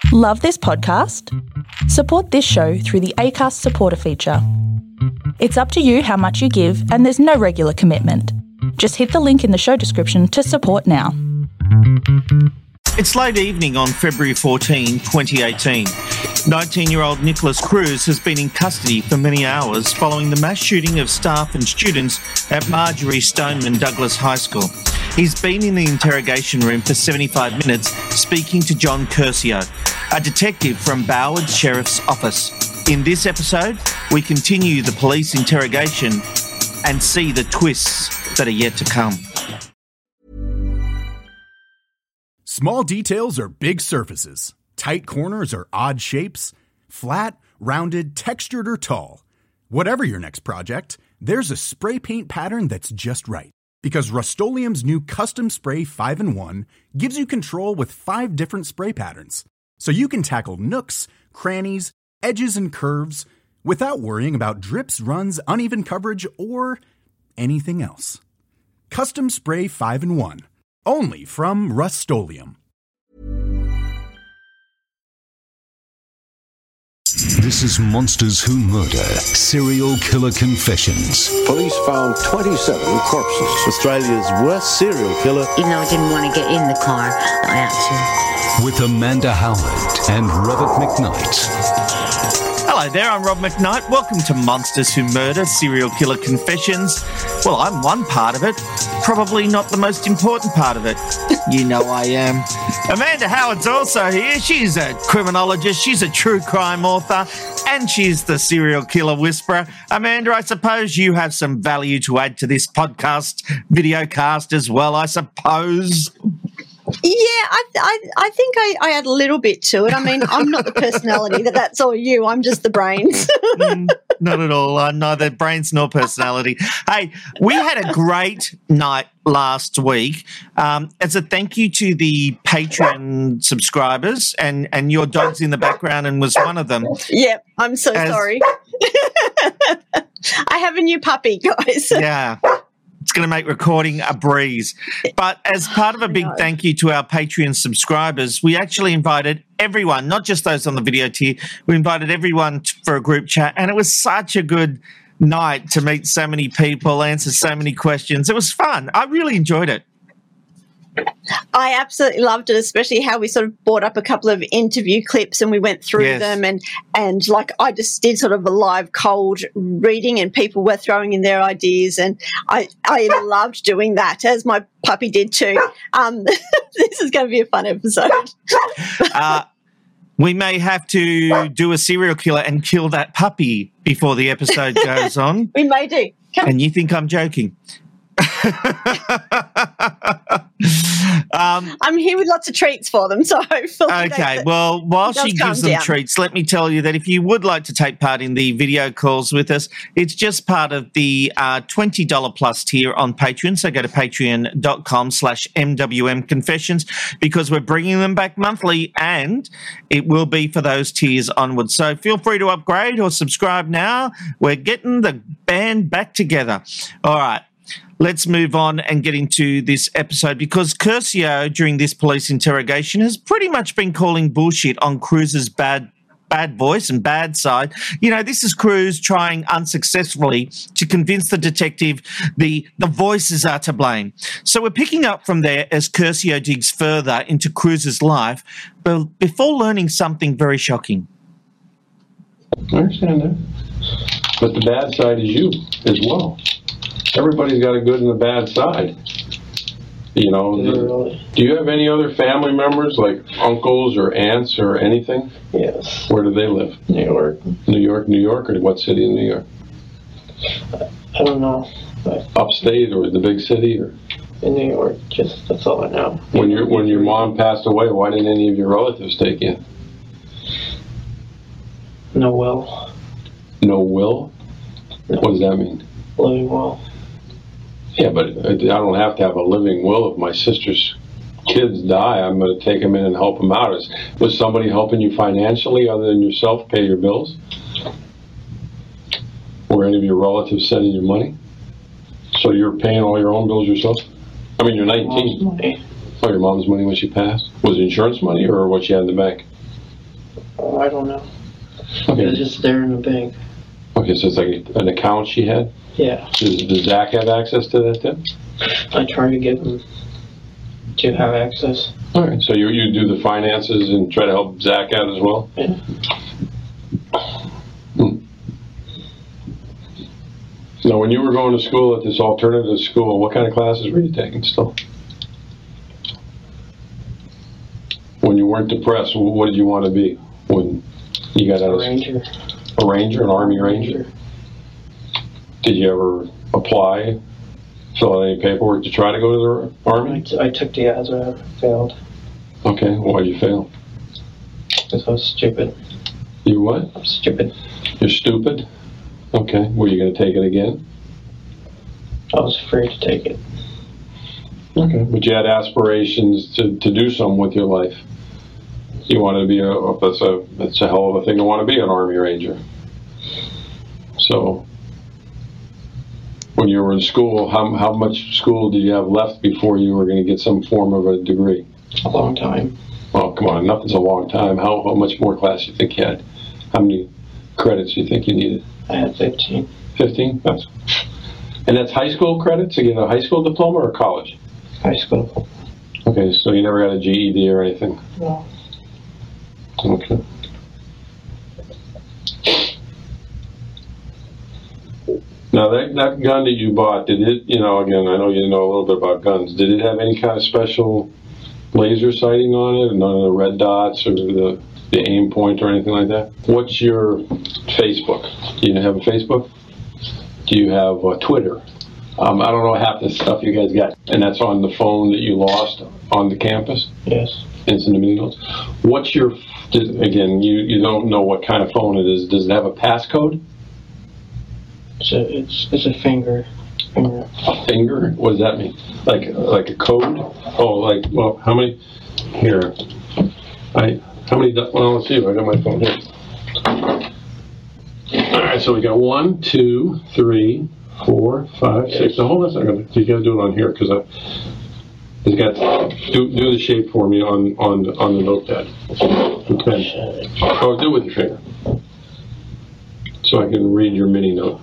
Love this podcast? Support this show through the Acast supporter feature. It's up to you how much you give, and there's no regular commitment. Just hit the link in the show description to support now. It's late evening on February 14, 2018. 19-year-old Nicholas Cruz has been in custody for many hours following the mass shooting of staff and students at Marjorie Stoneman Douglas High School. He's been in the interrogation room for 75 minutes speaking to John Curcio, a detective from Boward Sheriff's Office. In this episode, we continue the police interrogation and see the twists that are yet to come. Small details are big surfaces. Tight corners are odd shapes. Flat, rounded, textured, or tall. Whatever your next project, there's a spray paint pattern that's just right. Because Rust-Oleum's new Custom Spray 5-in-1 gives you control with 5 different spray patterns. So you can tackle nooks, crannies, edges, and curves without worrying about drips, runs, uneven coverage, or anything else. Custom Spray 5-in-1. Only from Rust-Oleum. This is Monsters Who Murder, Serial Killer Confessions. Police found 27 corpses. Australia's worst serial killer. Even though I didn't want to get in the car, I had to. With Amanda Howard and Robert McKnight. Hello there, I'm Rob McKnight. Welcome to Monsters Who Murder, Serial Killer Confessions. Well, I'm one part of it, probably not the most important part of it. You know I am. Amanda Howard's also here. She's a criminologist, she's a true crime author, and she's the serial killer whisperer. Amanda, I suppose you have some value to add to this podcast, videocast as well, I suppose. Yeah, I think I add a little bit to it. I mean, I'm not the personality that's all you. I'm just the brains. Not at all. I'm neither brains nor personality. Hey, we had a great night last week. As a thank you to the Patreon subscribers, and your dog's in the background and was one of them. Yep, I'm so sorry. I have a new puppy, guys. Yeah. It's going to make recording a breeze. But as part of a big thank you to our Patreon subscribers, we actually invited everyone, not just those on the video tier, we invited everyone for a group chat, and it was such a good night to meet so many people, answer so many questions. It was fun. I really enjoyed it. I absolutely loved it, especially how we sort of brought up a couple of interview clips and we went through them and like I just did sort of a live cold reading and people were throwing in their ideas and I loved doing that, as my puppy did too. This is going to be a fun episode. We may have to do a serial killer and kill that puppy before the episode goes on. We may do. And you think I'm joking? I'm here with lots of treats for them, so hopefully. Okay, well, while she gives them treats, let me tell you that if you would like to take part in the video calls with us, it's just part of the $20 plus tier on Patreon. So go to patreon.com/MWM Confessions because we're bringing them back monthly and it will be for those tiers onwards. So feel free to upgrade or subscribe now. We're getting the band back together. All right. Let's move on and get into this episode because Curcio, during this police interrogation, has pretty much been calling bullshit on Cruz's bad voice and bad side. You know, this is Cruz trying unsuccessfully to convince the detective the voices are to blame. So we're picking up from there as Curcio digs further into Cruz's life, but before learning something very shocking. I understand that. But the bad side is you as well. Everybody's got a good and a bad side. You know, do you have any other family members, like uncles or aunts or anything? Yes. Where do they live? New York. New York, or what city in New York? I don't know. Upstate or the big city, or? In New York, just that's all I know. When your mom passed away, why didn't any of your relatives take you? No will. No will? No. What does that mean? Living will. Yeah, but I don't have to have a living will. If my sister's kids die, I'm going to take them in and help them out. Was somebody helping you financially other than yourself pay your bills? Were any of your relatives sending you money? So you're paying all your own bills yourself? I mean, you're 19. Mom's money. Oh, your mom's money when she passed? Was it insurance money or what she had in the bank? Oh, I don't know. Okay. It was just there in the bank. Okay, so it's like an account she had? Yeah. Does Zach have access to that then? I tried to get him to have access. All right, so you do the finances and try to help Zach out as well? Yeah. Now, when you were going to school at this alternative school, what kind of classes were you taking still? When you weren't depressed, what did you want to be when you got out of school? Ranger. A ranger, an Army Ranger? Did you ever apply, fill out any paperwork to try to go to the Army? I took the ASVAB, failed. Okay, why'd you fail? Because I was stupid. You what? I'm stupid. You're stupid? Okay, were you going to take it again? I was afraid to take it. Okay, but you had aspirations to do something with your life. You wanted to be that's a hell of a thing to want to be an Army Ranger. So, when you were in school, how much school did you have left before you were going to get some form of a degree? A long time. Oh, come on, nothing's a long time. How much more class do you think you had? How many credits do you think you needed? I had 15. 15? And that's high school credits to get a high school diploma or college? High school. Okay, so you never got a GED or anything? No. Okay. Now that gun that you bought, did it, again, I know you know a little bit about guns, did it have any kind of special laser sighting on it, or none of the red dots or the aim point or anything like that? What's your Facebook? Do you have a Facebook? Do you have Twitter? I don't know half the stuff you guys got. And that's on the phone that you lost on the campus? Yes. Instant mini notes. What's your, again, you don't know what kind of phone it is. Does it have a passcode? It's a finger. A finger? What does that mean? Like a code? Oh, well, how many? Here. Well, let's see if I got my phone here. All right, so we got 1, 2, 3, 4, 5, 6. Now hold on a second. You got to do it on here because you got to do the shape for me on the notepad. Okay. Oh, do it with your finger, so I can read your mini note.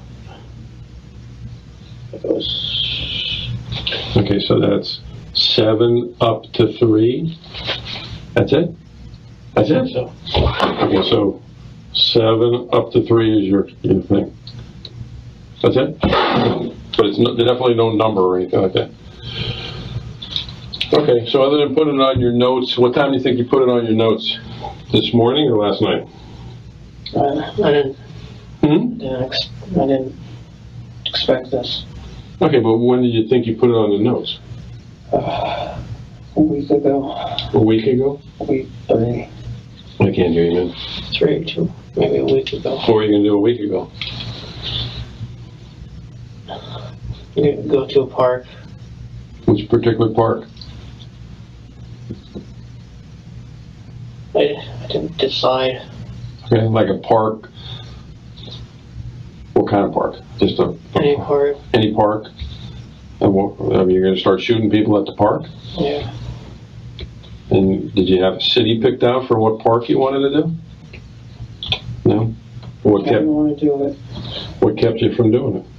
Okay, so that's 7 up to 3. That's it? That's it? So. Okay, so 7 up to 3 is your thing. That's it? But it's definitely no number or anything like that. Okay, so other than putting it on your notes, what time do you think you put it on your notes? This morning or last night? I didn't expect this. Okay, but when did you think you put it on the notes? A week ago. A week ago? A week, 3. I can't hear you, man. 3 or 2, maybe a week ago. What were you going to do a week ago? Go to a park. Which particular park? I didn't decide. Okay, like a park. What kind of park? Just Any park. Any park? And you're going to start shooting people at the park? Yeah. And did you have a city picked out for what park you wanted to do? No? I didn't want to do it. What kept you from doing it?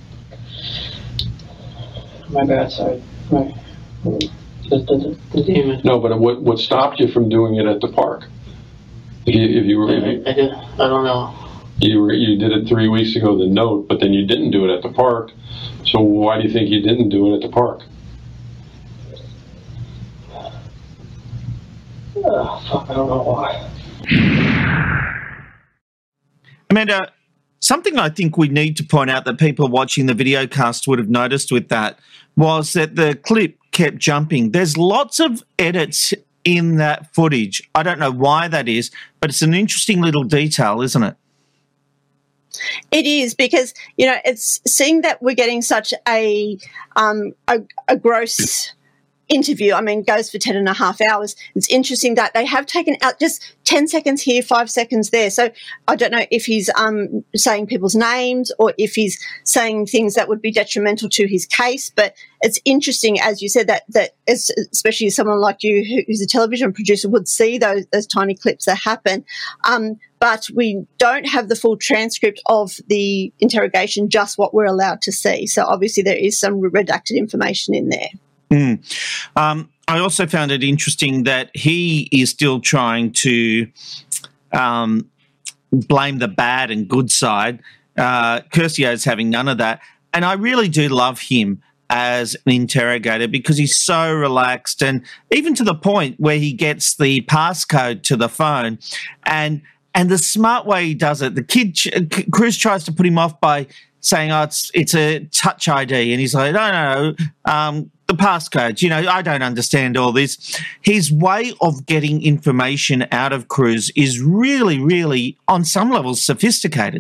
My bad side. The demon. No, but what stopped you from doing it at the park? I don't know. You did it 3 weeks ago, the note, but then you didn't do it at the park. So why do you think you didn't do it at the park? Fuck, I don't know why. Amanda, something I think we need to point out that people watching the video cast would have noticed with that was that the clip kept jumping. There's lots of edits in that footage. I don't know why that is, but it's an interesting little detail, isn't it? It is, because it's seeing that we're getting such a gross interview, I mean, goes for 10.5 hours. It's interesting that they have taken out just 10 seconds here, 5 seconds there. So I don't know if he's saying people's names or if he's saying things that would be detrimental to his case. But it's interesting, as you said, that especially someone like you who's a television producer would see those tiny clips that happen. But we don't have the full transcript of the interrogation, just what we're allowed to see. So obviously there is some redacted information in there. I also found it interesting that he is still trying to blame the bad and good side. Curcio's having none of that. And I really do love him as an interrogator because he's so relaxed, and even to the point where he gets the passcode to the phone and the smart way he does it. The kid, Cruz tries to put him off by saying, oh, it's a touch ID. And he's like, no, the passcodes, I don't understand all this. His way of getting information out of Cruz is really, really, on some levels, sophisticated.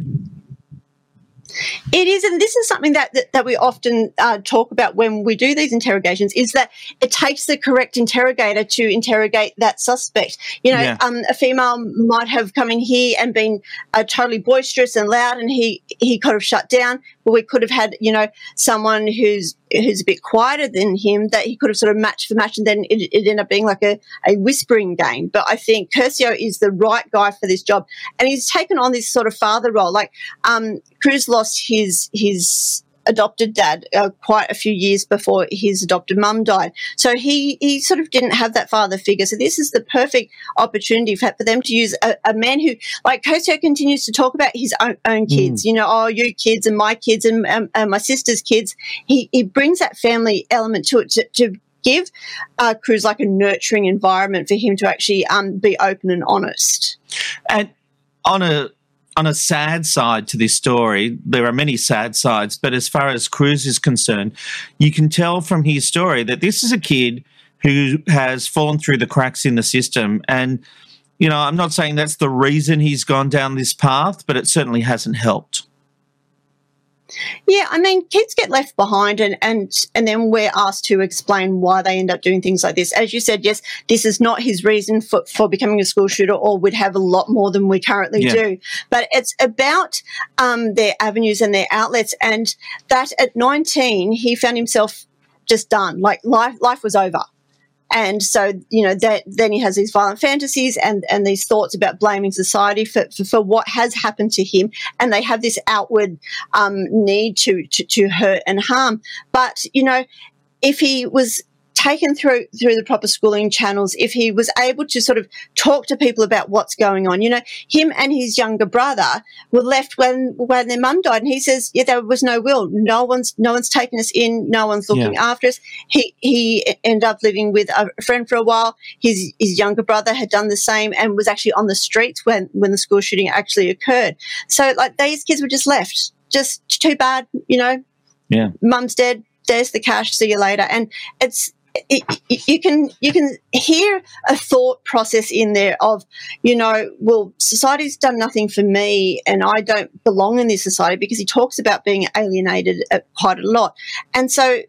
It is, and this is something that we often talk about when we do these interrogations, is that it takes the correct interrogator to interrogate that suspect. A female might have come in here and been totally boisterous and loud, and he could have shut down. But we could have had, someone who's a bit quieter than him that he could have sort of matched for match, and then it ended up being like a whispering game. But I think Curcio is the right guy for this job, and he's taken on this sort of father role. Like Cruz lost his adopted dad quite a few years before his adopted mum died. So he sort of didn't have that father figure. So this is the perfect opportunity for them to use a man who, like Curcio continues to talk about his own kids, you kids and my kids and my sister's kids. He brings that family element to it to give Cruz like a nurturing environment for him to actually be open and honest. And on a sad side to this story, there are many sad sides, but as far as Cruz is concerned, you can tell from his story that this is a kid who has fallen through the cracks in the system. And, I'm not saying that's the reason he's gone down this path, but it certainly hasn't helped. Yeah, I mean, kids get left behind and then we're asked to explain why they end up doing things like this. As you said, yes, this is not his reason for becoming a school shooter, or would have a lot more than we currently do. But it's about their avenues and their outlets, and that at 19 he found himself just done. Like life was over. And so, then he has these violent fantasies and these thoughts about blaming society for what has happened to him. And they have this outward need to hurt and harm. But, if he was taken through the proper schooling channels, if he was able to sort of talk to people about what's going on, him and his younger brother were left when their mum died, and he says, there was no will, no one's taken us in, no one's looking after us. He ended up living with a friend for a while. His younger brother had done the same and was actually on the streets when the school shooting actually occurred. So like these kids were just left, just too bad, mum's dead, there's the cash, see you later. And you can hear a thought process in there of, well, society's done nothing for me and I don't belong in this society, because he talks about being alienated quite a lot. And so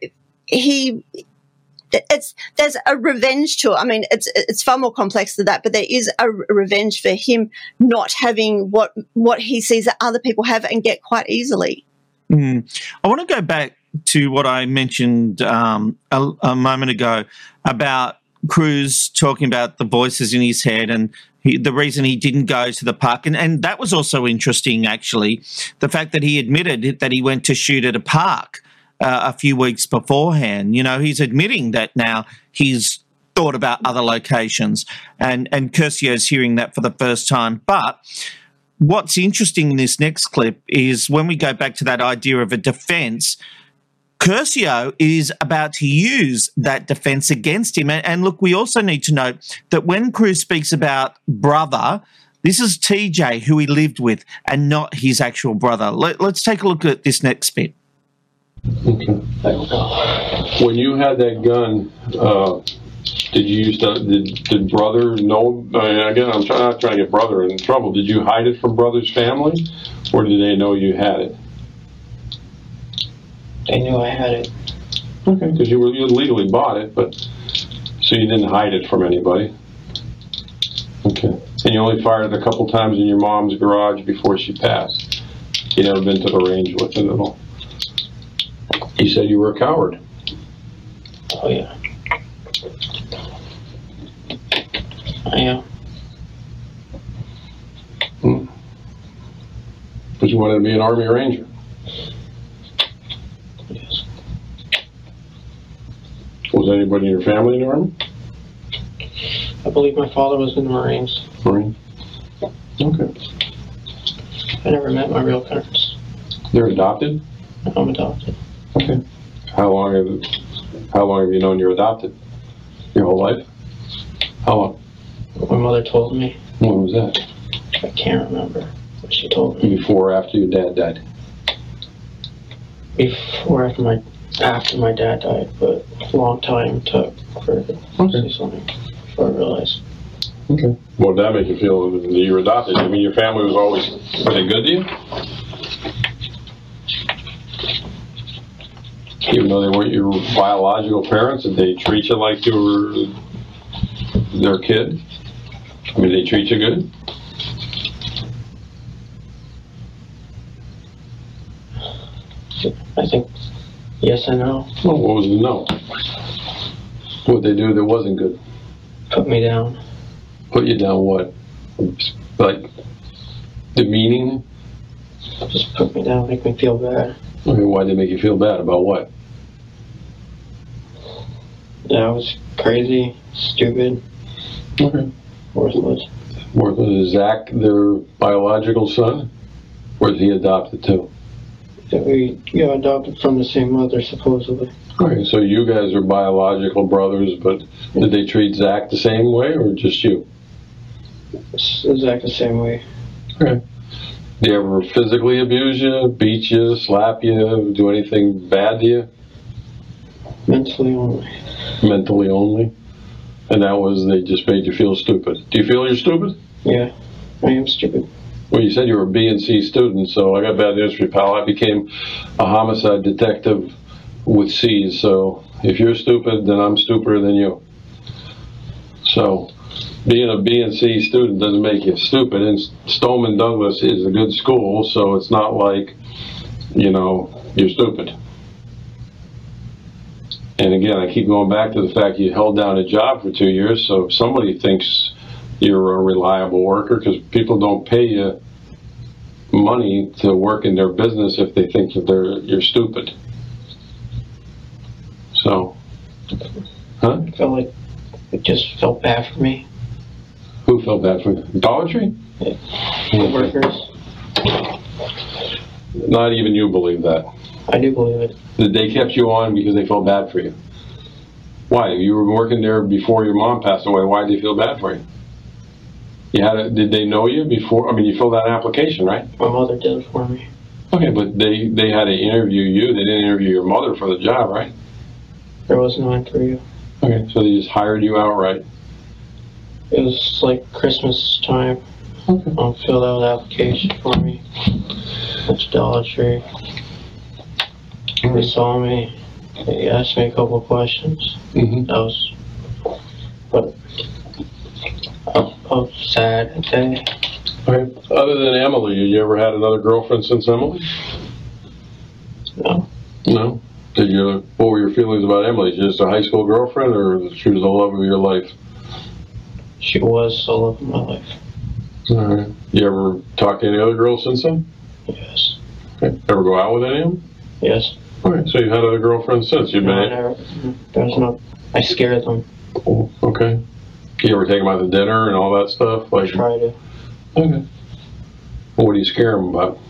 there's a revenge to it. I mean, it's far more complex than that, but there is a revenge for him not having what he sees that other people have and get quite easily. I want to go back to what I mentioned a moment ago about Cruz talking about the voices in his head and the reason he didn't go to the park. And that was also interesting, actually, the fact that he admitted that he went to shoot at a park a few weeks beforehand. He's admitting that now he's thought about other locations, and Curcio's hearing that for the first time. But what's interesting in this next clip is when we go back to that idea of a defence, Curcio is about to use that defence against him. And look, we also need to note that when Cruz speaks about brother, this is TJ, who he lived with, and not his actual brother. Let's take a look at this next bit. Okay. When you had that gun, did brother know? Again, I'm not trying to get brother in trouble. Did you hide it from brother's family, or did they know you had it? They knew I had it. Okay, because you legally bought it, but So you didn't hide it from anybody? Okay. And you only fired it a couple times in your mom's garage before she passed? You never been to the range with it at all? You said you were a coward. Oh, yeah. I am. But you wanted to be an Army Ranger? Yes. Was anybody in your family in the Army? I believe my father was in the Marines. Marine? Okay. I never met my real parents. They're adopted? I'm adopted. Okay. How long have you known you're adopted? Your whole life? How long? My mother told me. When was that? I can't remember what she told me. Before or after your dad died? Before, after my dad died, but a long time took for to say something before I realized. Okay. What did that make you feel that you were adopted? I mean, your family was always, were they good to you? Even though they weren't your biological parents, did they treat you like you were their kid? I mean, did they treat you good? I think yes and no. Well, what was the no? What they do that wasn't good? Put me down. Put you down what? Like, demeaning? Just put me down, make me feel bad. Okay, why'd they make you feel bad? About what? Yeah, I was crazy, stupid, Okay. worthless. Worthless. Is Zach their biological son? Or is he adopted too? That we got adopted from the same mother, supposedly. Okay, so you guys are biological brothers, but did they treat Zach the same way or just you? It's exactly the same way. Okay. Do you ever physically abuse you, beat you, slap you, do anything bad to you? Mentally only. Mentally only? And that was, they just made you feel stupid. Do you feel you're stupid? Yeah, I am stupid. Well, you said you were a B and C student, so I got bad news for you, pal. I became a homicide detective with C's, so if you're stupid, then I'm stupider than you. So, being a B and C student doesn't make you stupid, and Stoneman Douglas is a good school, so it's not like, you know, you're stupid. And again, I keep going back to the fact you held down a job for 2 years, so if somebody thinks you're a reliable worker, because people don't pay you money to work in their business if they think that you're stupid. So, huh? I felt like it just felt bad for me. Who felt bad for you? Dollar Tree? The workers. Not even you believe that. I do believe it. That they kept you on because they felt bad for you. Why? You were working there before your mom passed away. Why did they feel bad for you? Did they know you before? I mean, you filled out an application, right? My mother did it for me. Okay, but they had to interview you. They didn't interview your mother for the job, right? There was no interview. Okay, so they just hired you outright. It was like Christmas time. Okay. Filled out an application for me. Went to Dollar Tree. They saw me. They asked me a couple of questions. Mm-hmm. That was, but I was sad that day. Okay. Other than Emily, you ever had another girlfriend since Emily? No. No? What were your feelings about Emily? Just a high school girlfriend, or she was the love of your life? She was the love of my life. All right. You ever talked to any other girls since then? Yes. Okay. Ever go out with any of them? Yes. All right. So you've had other girlfriends since? No, I never. There's no. I scared them. Oh, okay. You ever take them out to dinner and all that stuff? I try to. Okay. Well, what do you scare them about?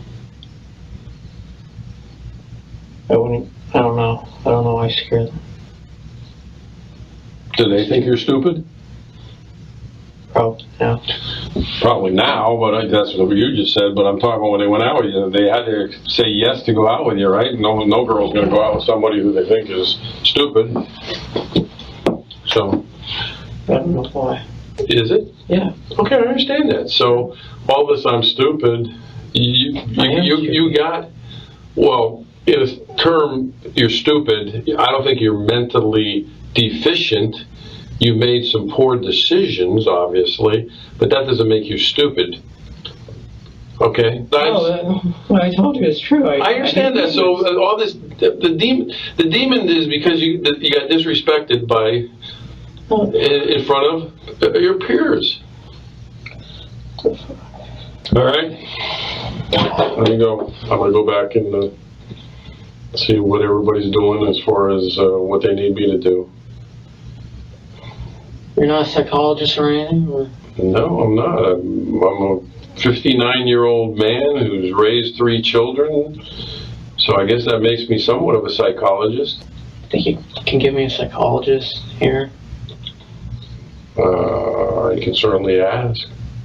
I don't know. I don't know why I scare them. Do they think you're stupid? Probably now. Probably now, but that's what you just said. But I'm talking about when they went out with you. They had to say yes to go out with you, right? No girl's going to go out with somebody who they think is stupid. So. I don't know why. Is it? Yeah. Okay, I understand that. So all this, I'm stupid. You got. Well, in a term, you're stupid. I don't think you're mentally deficient. You made some poor decisions, obviously, but that doesn't make you stupid. Okay? What I told you is true. I understand that. So all this, the demon is because you got disrespected by in front of your peers. All right? There you go. I'm going to go back and see what everybody's doing as far as what they need me to do. You're not a psychologist or anything? Or? No, I'm not. I'm a 59-year-old man who's raised 3 children, so I guess that makes me somewhat of a psychologist. Think you can give me a psychologist here? You can certainly ask.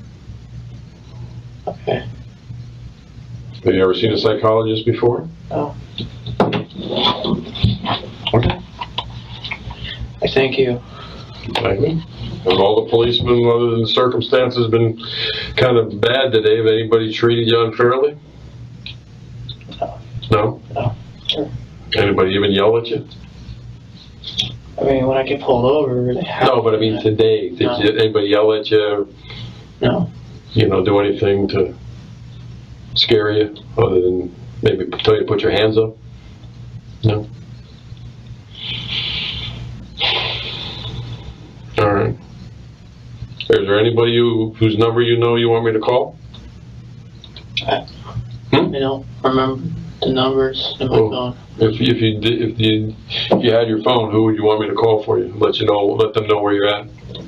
Okay. Have you ever seen a psychologist before? No. Okay. Thank you. Thank you. Have all the policemen, other than the circumstances, been kind of bad today? Have anybody treated you unfairly? No. No? No. Sure. Anybody even yell at you? I mean, when I get pulled over, they have. No, but I mean today. Did anybody yell at you? No. You know, do anything to scare you, other than maybe tell you to put your hands up? No? All right. Is there anybody whose number you know you want me to call? I don't remember the numbers in my phone. If you had your phone, who would you want me to call for you? Let them know where you're at.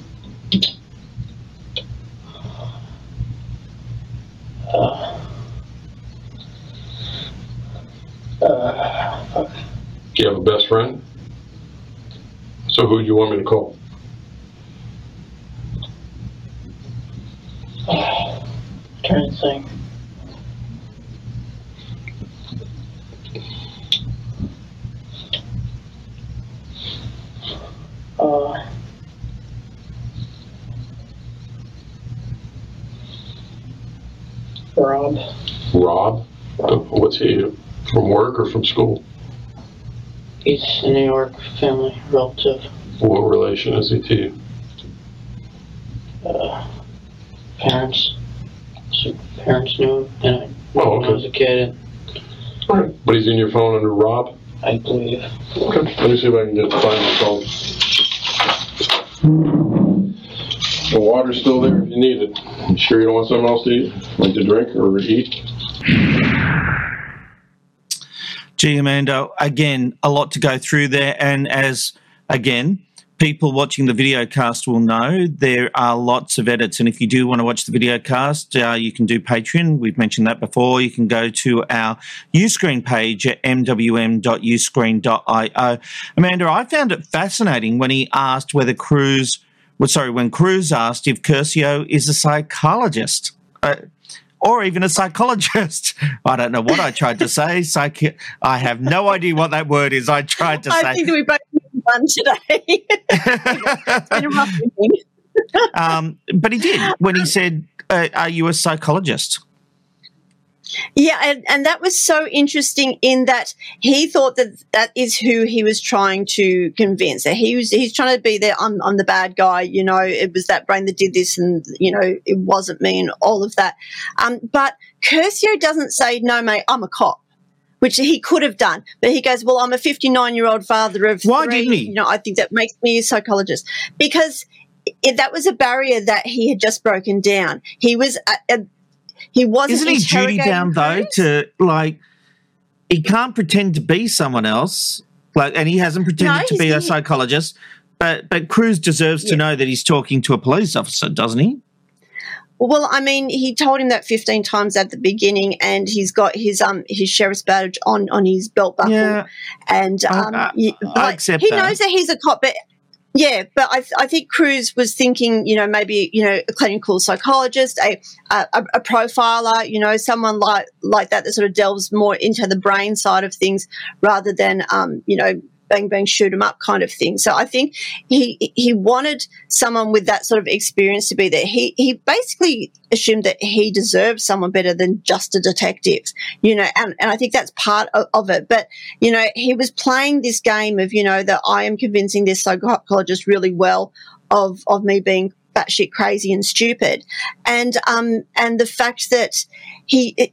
Do you have a best friend? So who do you want me to call? Trying to think. Rob. Rob? What's he? From work or from school? He's a New York family relative. What relation is he to you? Parents. So parents knew him, and when I was a kid. All right. But he's in your phone under Rob? I believe. Okay. Let me see if I can find your phone. The water's still there if you need it. You sure you don't want something else to eat? Like to drink or eat? Gee, Amanda, again, a lot to go through there. And as, again, people watching the video cast will know, there are lots of edits. And if you do want to watch the video cast, you can do Patreon. We've mentioned that before. You can go to our Uscreen page at mwm.uscreen.io. Amanda, I found it fascinating when he asked when Cruz asked if Curcio is a psychologist. Or even a psychologist. I don't know what I tried to say. I have no idea what that word is. I tried to say. I think that we both need one today. It's been a rough evening. But he did when he said, are you a psychologist? Yeah, and that was so interesting in that he thought that is who he was trying to convince. That he's trying to be there. I'm the bad guy, you know. It was that brain that did this, and you know it wasn't me, and all of that. But Curcio doesn't say, "No, mate, I'm a cop," which he could have done. But he goes, "Well, I'm a 59-year-old father of 3. Why didn't he? You know, I think that makes me a psychologist because that was a barrier that he had just broken down. He was he wasn't. Isn't he duty bound though to he can't pretend to be someone else, and he hasn't pretended to be a psychologist. But Cruz deserves to know that he's talking to a police officer, doesn't he? Well, I mean, he told him that 15 times at the beginning, and he's got his sheriff's badge on his belt buckle. Yeah. And I accept he that. knows that he's a cop, but. Yeah, but I think Cruz was thinking, you know, maybe, you know, a clinical psychologist, a profiler, you know, someone like that sort of delves more into the brain side of things rather than, you know, bang, bang, shoot 'em up kind of thing. So I think he wanted someone with that sort of experience to be there. He basically assumed that he deserved someone better than just a detective, you know, and I think that's part of it. But, you know, he was playing this game of, you know, that I am convincing this psychologist really well of me being batshit crazy and stupid, and the fact that he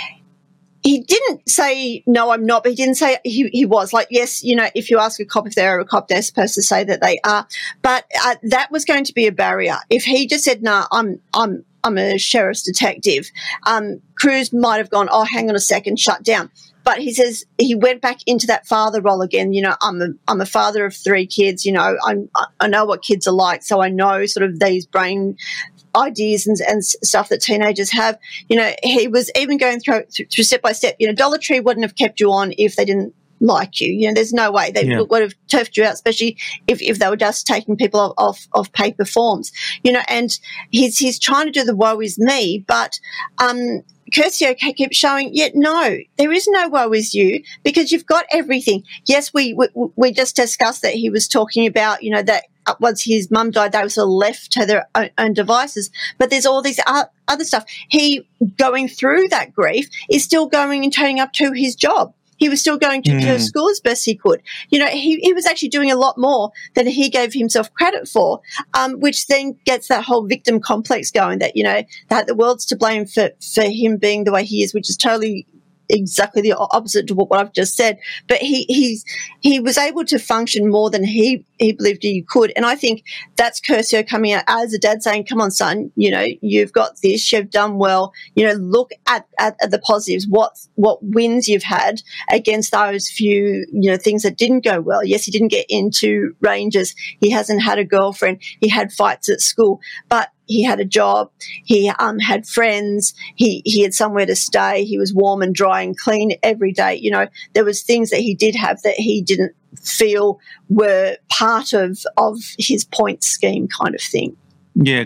didn't say, no, I'm not, but he didn't say he was. Like, yes, you know, if you ask a cop if they're a cop, they're supposed to say that they are. But that was going to be a barrier. If he just said, no, I'm a sheriff's detective, Cruz might have gone, oh, hang on a second, shut down. But he says he went back into that father role again. You know, I'm a father of 3 kids. You know, I know what kids are like, so I know sort of these brain ideas and stuff that teenagers have. You know, he was even going through step by step. You know, Dollar Tree wouldn't have kept you on if they didn't like you. You know, there's no way they would have turfed you out, especially if they were just taking people off paper forms. You know, and he's trying to do the woe is me, but Curcio keeps showing, no, there is no woe is you, because you've got everything. Yes, we just discussed that he was talking about, you know, that once his mum died, they were sort of left to their own devices. But there's all these other stuff. He, going through that grief, is still going and turning up to his job. He was still going to school as best he could. You know, he was actually doing a lot more than he gave himself credit for, which then gets that whole victim complex going, that, you know, that the world's to blame for him being the way he is, which is totally exactly the opposite to what I've just said. But he was able to function more than he believed he could. And I think that's Curcio coming out as a dad saying, come on, son, you know, you've got this, you've done well, you know, look at the positives, what wins you've had against those few, you know, things that didn't go well. Yes, he didn't get into Rangers. He hasn't had a girlfriend. He had fights at school, but he had a job. He had friends. He had somewhere to stay. He was warm and dry and clean every day. You know, there was things that he did have that he didn't feel were part of his point scheme kind of thing. Yeah.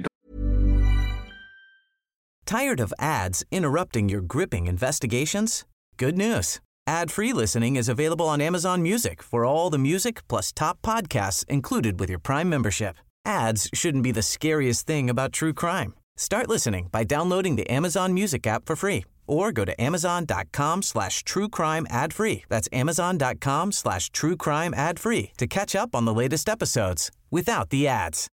Tired of ads interrupting your gripping investigations? Good news. Ad-free listening is available on Amazon Music for all the music plus top podcasts included with your Prime membership. Ads shouldn't be the scariest thing about true crime. Start listening by downloading the Amazon Music app for free or go to amazon.com/truecrime ad-free. That's amazon.com/truecrime ad-free to catch up on the latest episodes without the ads.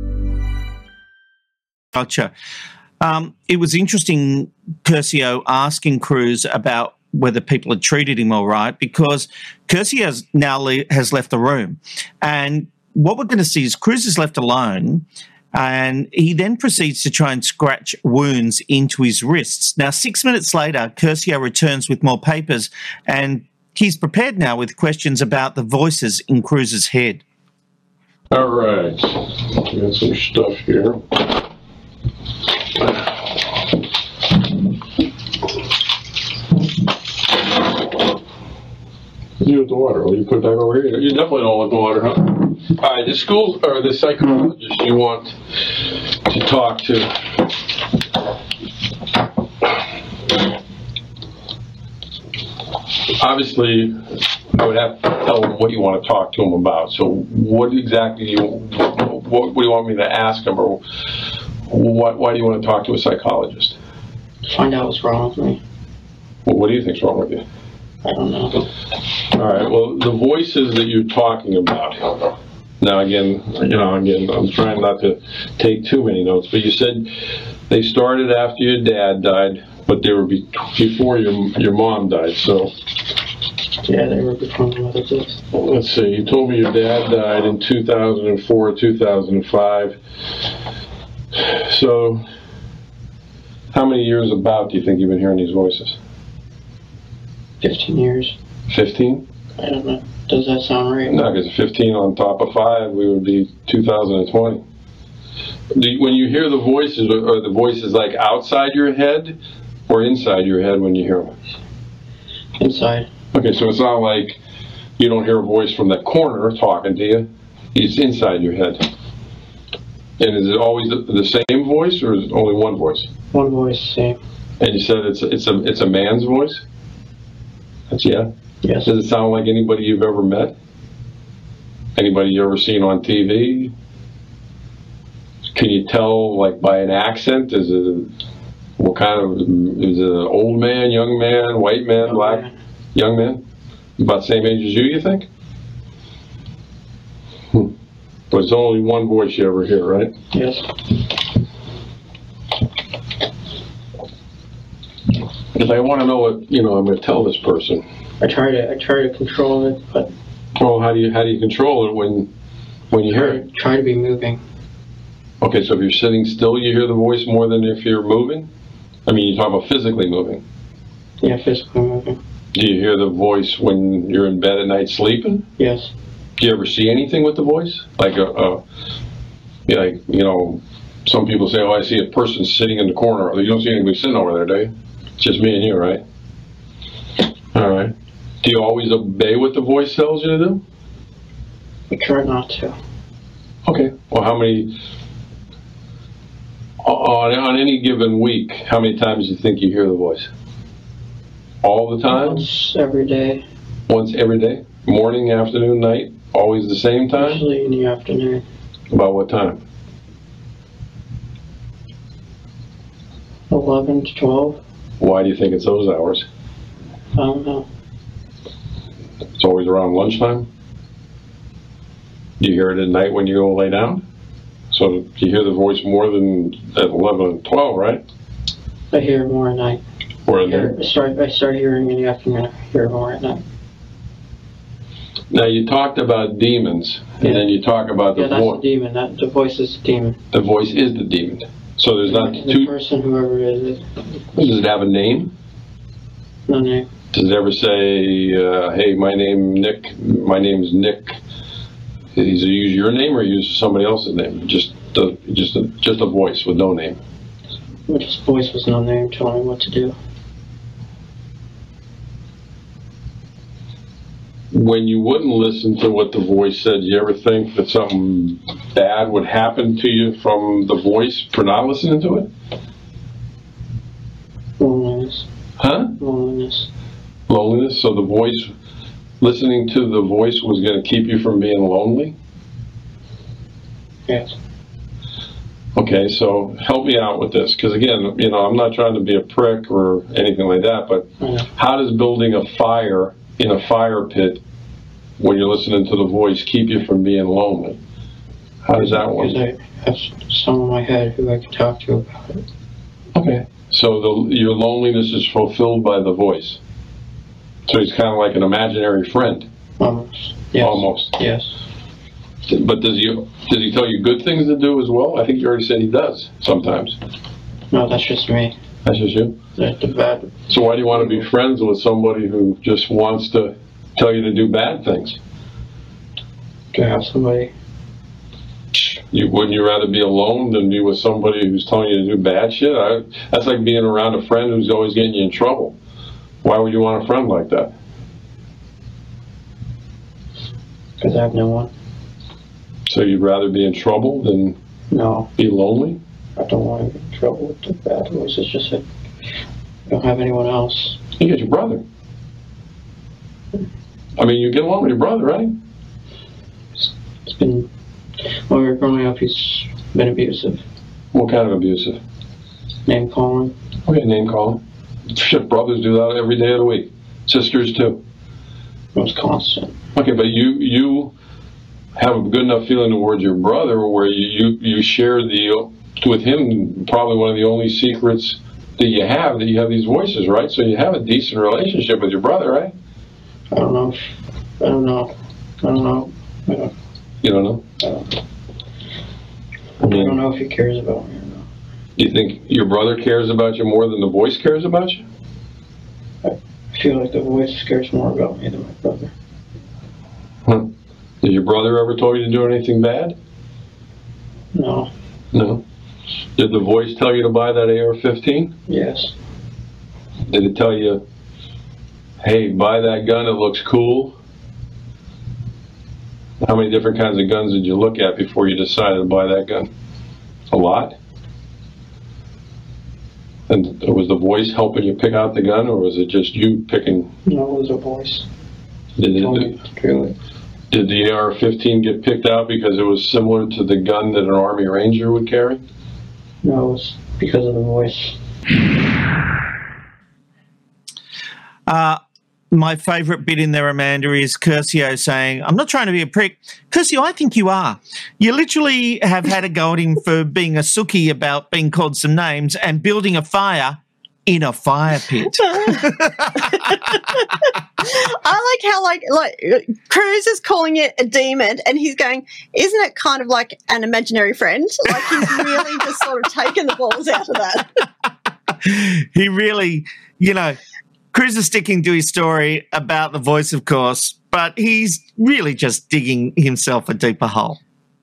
Gotcha. It was interesting, Curcio asking Cruz about whether people had treated him all right, because Curcio has left the room. And what we're going to see is Cruz is left alone, and he then proceeds to try and scratch wounds into his wrists. Now, 6 minutes later, Curcio returns with more papers, and he's prepared now with questions about the voices in Cruz's head. All right. Got some stuff here. You with the water. Well, you put it back over here. You definitely don't want the water, huh? All right, the school or the psychologist you want to talk to. Obviously, I would have to tell them what you want to talk to them about. So, what exactly what do you want me to ask them, or why do you want to talk to a psychologist? Find out what's wrong with me. Well, what do you think's wrong with you? I don't know. All right. Well, the voices that you're talking about. Now, again, I'm trying not to take too many notes, but you said they started after your dad died, but they were before your mom died. So. Yeah, they were before my mother did. Let's see. You told me your dad died in 2004, 2005. So, how many years about do you think you've been hearing these voices? 15 years. 15? I don't know. Does that sound right? No, because 15 on top of 5, we would be 2020. When you hear the voices, are the voices like outside your head or inside your head when you hear them? Inside. Okay, so it's not like you don't hear a voice from that corner talking to you. It's inside your head. And is it always the same voice, or is it only one voice? One voice, same. And you said it's a man's voice? That's yeah? Yes. Does it sound like anybody you've ever met? Anybody you ever seen on TV? Can you tell, like, by an accent? Is it an old man, young man, white man, black? Young man? About the same age as you think? But it's only one voice you ever hear, right? Yes. Because I want to know what, I'm going to tell this person. I try to control it, but... Well, how do you control it when you hear it? Try to be moving. Okay, so if you're sitting still, you hear the voice more than if you're moving? I mean, you talk about physically moving. Yeah, physically moving. Do you hear the voice when you're in bed at night sleeping? Yes. Do you ever see anything with the voice? Like some people say, "Oh, I see a person sitting in the corner." You don't see anybody sitting over there, do you? It's just me and you, right? All right. Do you always obey what the voice tells you to do? I try not to. Okay. Well, how many on any given week? How many times do you think you hear the voice? All the time? Once every day. Once every day? Morning, afternoon, night? Always the same time? Usually in the afternoon. About what time? 11 to 12. Why do you think it's those hours? I don't know. It's always around lunchtime? Do you hear it at night when you go lay down? So you hear the voice more than at 11 and 12, right? I hear it more at night. Or at night? I start hearing in the afternoon. I hear it more at night. Now you talked about demons, and then you talk about the voice. Yeah, that's the demon. The voice is the demon. The voice is the demon. So there's not the person, whoever it is. Does it have a name? No name. Does it ever say, "Hey, my name's Nick. Does it use your name or use somebody else's name? Just a voice with no name. Just voice with no name telling me what to do. When you wouldn't listen to what the voice said, do you ever think that something bad would happen to you from the voice for not listening to it? Loneliness. Huh? Loneliness. Loneliness? So the voice, listening to the voice was going to keep you from being lonely? Yes. Okay, so help me out with this, because again, I'm not trying to be a prick or anything like that, but how does building a fire in a fire pit when you're listening to the voice keep you from being lonely? How does that work? Because I have someone in my head who I can talk to about it. Okay, so your loneliness is fulfilled by the voice. So he's kind of like an imaginary friend. Almost. Yes. Almost. Yes. But does he tell you good things to do as well? I think you already said he does sometimes. No, that's just me. That's just you? That's the bad. So why do you want to be friends with somebody who just wants to tell you to do bad things? To have somebody. Wouldn't you rather be alone than be with somebody who's telling you to do bad shit? That's like being around a friend who's always getting you in trouble. Why would you want a friend like that? Because I have no one. So you'd rather be in trouble than be lonely? I don't want to get in trouble with the bad voice. It's just that I don't have anyone else. You get your brother. I mean, you get along with your brother, right? It's been... When we were growing up, he's been abusive. What kind of abusive? Name calling. Okay, name calling. Shit, brothers do that every day of the week. Sisters, too. It was constant. Okay, but you have a good enough feeling towards your brother where you share with him probably one of the only secrets that you have these voices, right? So you have a decent relationship with your brother, right? I don't know. You don't know? I don't know. I don't know if he cares about me or not. Do you think your brother cares about you more than the voice cares about you? I feel like the voice cares more about me than my brother. Huh. Did your brother ever tell you to do anything bad? No. No. Did the voice tell you to buy that AR-15? Yes. Did it tell you, hey, buy that gun, it looks cool? How many different kinds of guns did you look at before you decided to buy that gun? A lot? And was the voice helping you pick out the gun, or was it just you picking? No, it was a voice. Did the AR-15 get picked out because it was similar to the gun that an Army Ranger would carry? No, it was because of the voice. my favourite bit in there, Amanda, is Curcio saying, I'm not trying to be a prick. Curcio, I think you are. You literally have had a go at him for being a sookie about being called some names and building a fire in a fire pit. I like how like Cruz is calling it a demon and he's going, isn't it kind of like an imaginary friend? Like he's really just sort of taken the balls out of that. He really, Cruz is sticking to his story about the voice, of course, but he's really just digging himself a deeper hole.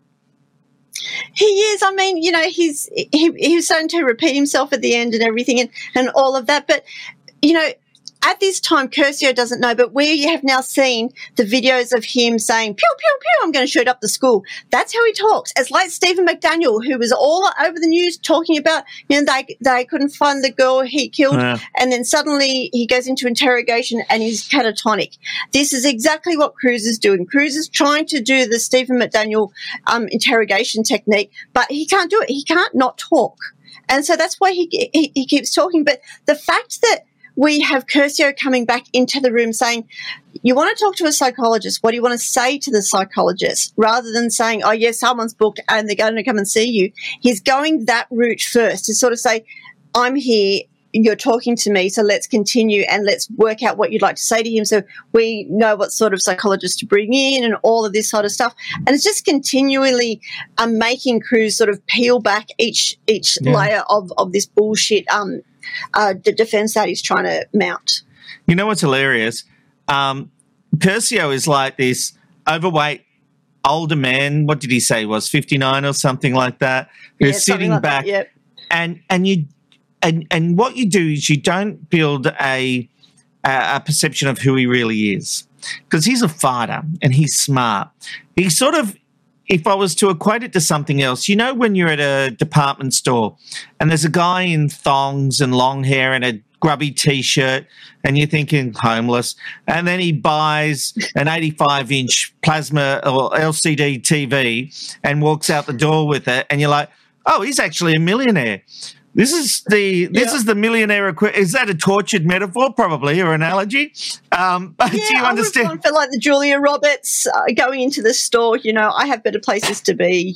He is. I mean, he's starting to repeat himself at the end and everything and all of that. But, at this time, Curcio doesn't know, but we have now seen the videos of him saying, pew, pew, pew, I'm going to shoot up the school. That's how he talks. It's like Stephen McDaniel, who was all over the news talking about, they couldn't find the girl he killed. Yeah. And then suddenly he goes into interrogation and he's catatonic. This is exactly what Cruz is doing. Cruz is trying to do the Stephen McDaniel interrogation technique, but he can't do it. He can't not talk. And so that's why he keeps talking. But the fact that we have Curcio coming back into the room saying, you want to talk to a psychologist, what do you want to say to the psychologist? Rather than saying, oh, yes, someone's booked and they're going to come and see you. He's going that route first to sort of say, I'm here, you're talking to me, so let's continue and let's work out what you'd like to say to him so we know what sort of psychologist to bring in and all of this sort of stuff. And it's just continually making Cruz sort of peel back each layer of this bullshit the defense that he's trying to mount. You know what's hilarious? Curcio is like this overweight older man. What did he say? He was 59 or something like that. Who's sitting like back, that, yep. and what you do is you don't build a perception of who he really is, because he's a fighter and he's smart. He's sort of, if I was to equate it to something else, when you're at a department store and there's a guy in thongs and long hair and a grubby T-shirt and you're thinking homeless, and then he buys an 85-inch plasma or LCD TV and walks out the door with it and you're like, oh, he's actually a millionaire. This is the millionaire. Is that a tortured metaphor, probably, or analogy? But do you understand? I would feel like the Julia Roberts going into the store. I have better places to be.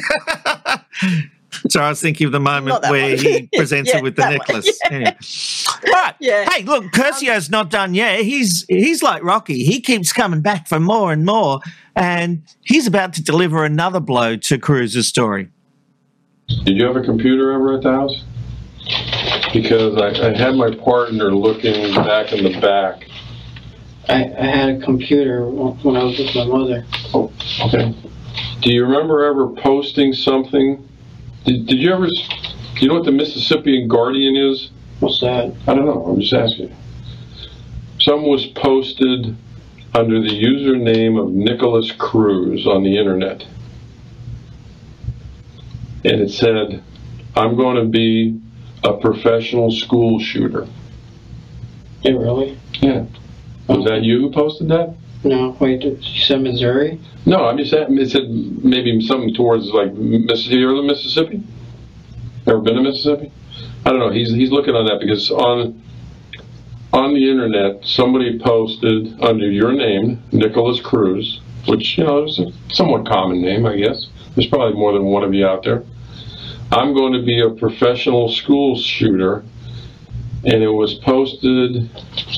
So I was thinking of the moment where he presents her with the necklace. Yeah. Anyway. All right. Yeah. Hey, look, Curcio's not done yet. He's like Rocky. He keeps coming back for more and more, and he's about to deliver another blow to Cruz's story. Did you have a computer ever at the house? Because I had my partner looking back in the back. I had a computer when I was with my mother. Oh, okay. Do you remember ever posting something? Did you ever? Do you know what the Mississippian Guardian is? What's that? I don't know. I'm just asking. Some was posted under the username of Nicholas Cruz on the internet. And it said, I'm going to be a professional school shooter. Yeah, really? Yeah. Was that you who posted that? No, wait, you said Missouri? No, I'm just saying, it said maybe something towards like Mississippi. You ever been to Mississippi? Ever been to Mississippi? I don't know. He's looking on that because on the internet, somebody posted under your name, Nicholas Cruz, which, is a somewhat common name, I guess. There's probably more than one of you out there. I'm going to be a professional school shooter, and it was posted.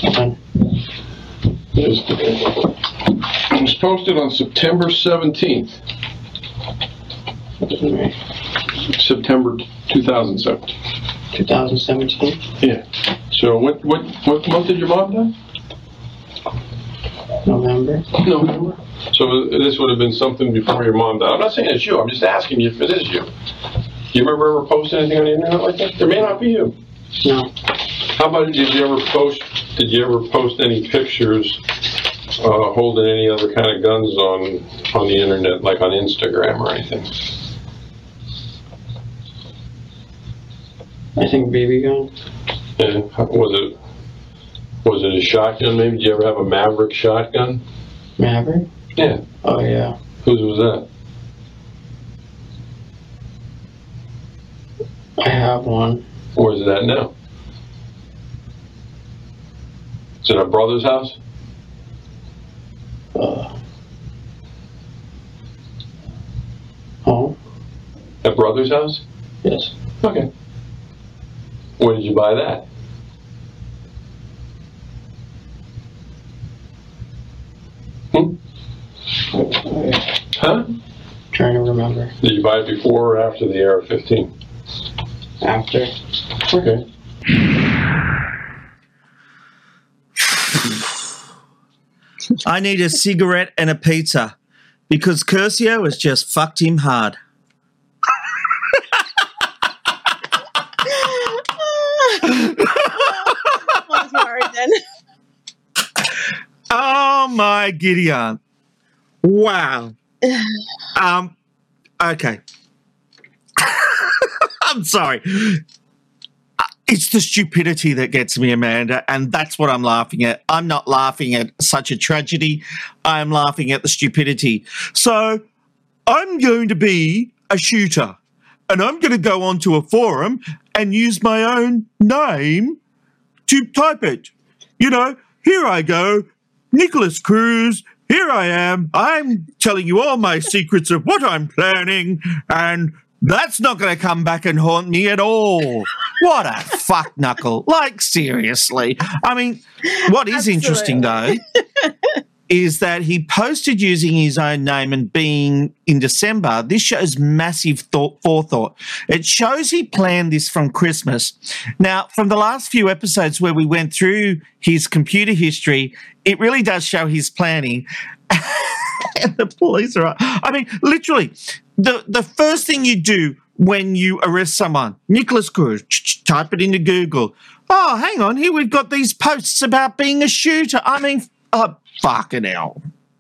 It was posted on September 17th. September 2007. 2017. Yeah. So what month did your mom die? November. So this would have been something before your mom died. I'm not saying it's you. I'm just asking you if it is you. Do you remember ever posting anything on the internet like that? There may not be you. No. How about did you ever post any pictures holding any other kind of guns on the internet, like on Instagram or anything? I think BB gun. Yeah. Was it a shotgun? Maybe did you ever have a Maverick shotgun? Maverick? Yeah. Oh yeah. Whose was that? I have one. Where's it at now? Is it a brother's house? Home? A brother's house? Yes. Okay. When did you buy that? Huh? Trying to remember. Did you buy it before or after the AR-15? After. Okay. I need a cigarette and a pizza because Curcio has just fucked him hard. I was worried then. Oh my Gideon. Wow. Okay. I'm sorry. It's the stupidity that gets me, Amanda, and that's what I'm laughing at. I'm not laughing at such a tragedy. I'm laughing at the stupidity. So I'm going to be a shooter, and I'm going to go onto a forum and use my own name to type it. You know, here I go, Nicholas Cruz. Here I am. I'm telling you all my secrets of what I'm planning, and that's not going to come back and haunt me at all. What a fuck knuckle. Like, seriously. I mean, what is interesting, though, is that he posted using his own name and being in December. This shows massive forethought. It shows he planned this from Christmas. Now, from the last few episodes where we went through his computer history, it really does show his planning. And the police are... I mean, literally, the first thing you do when you arrest someone, Nicholas Cruz, type it into Google. Oh, hang on, here we've got these posts about being a shooter. I mean, fucking hell.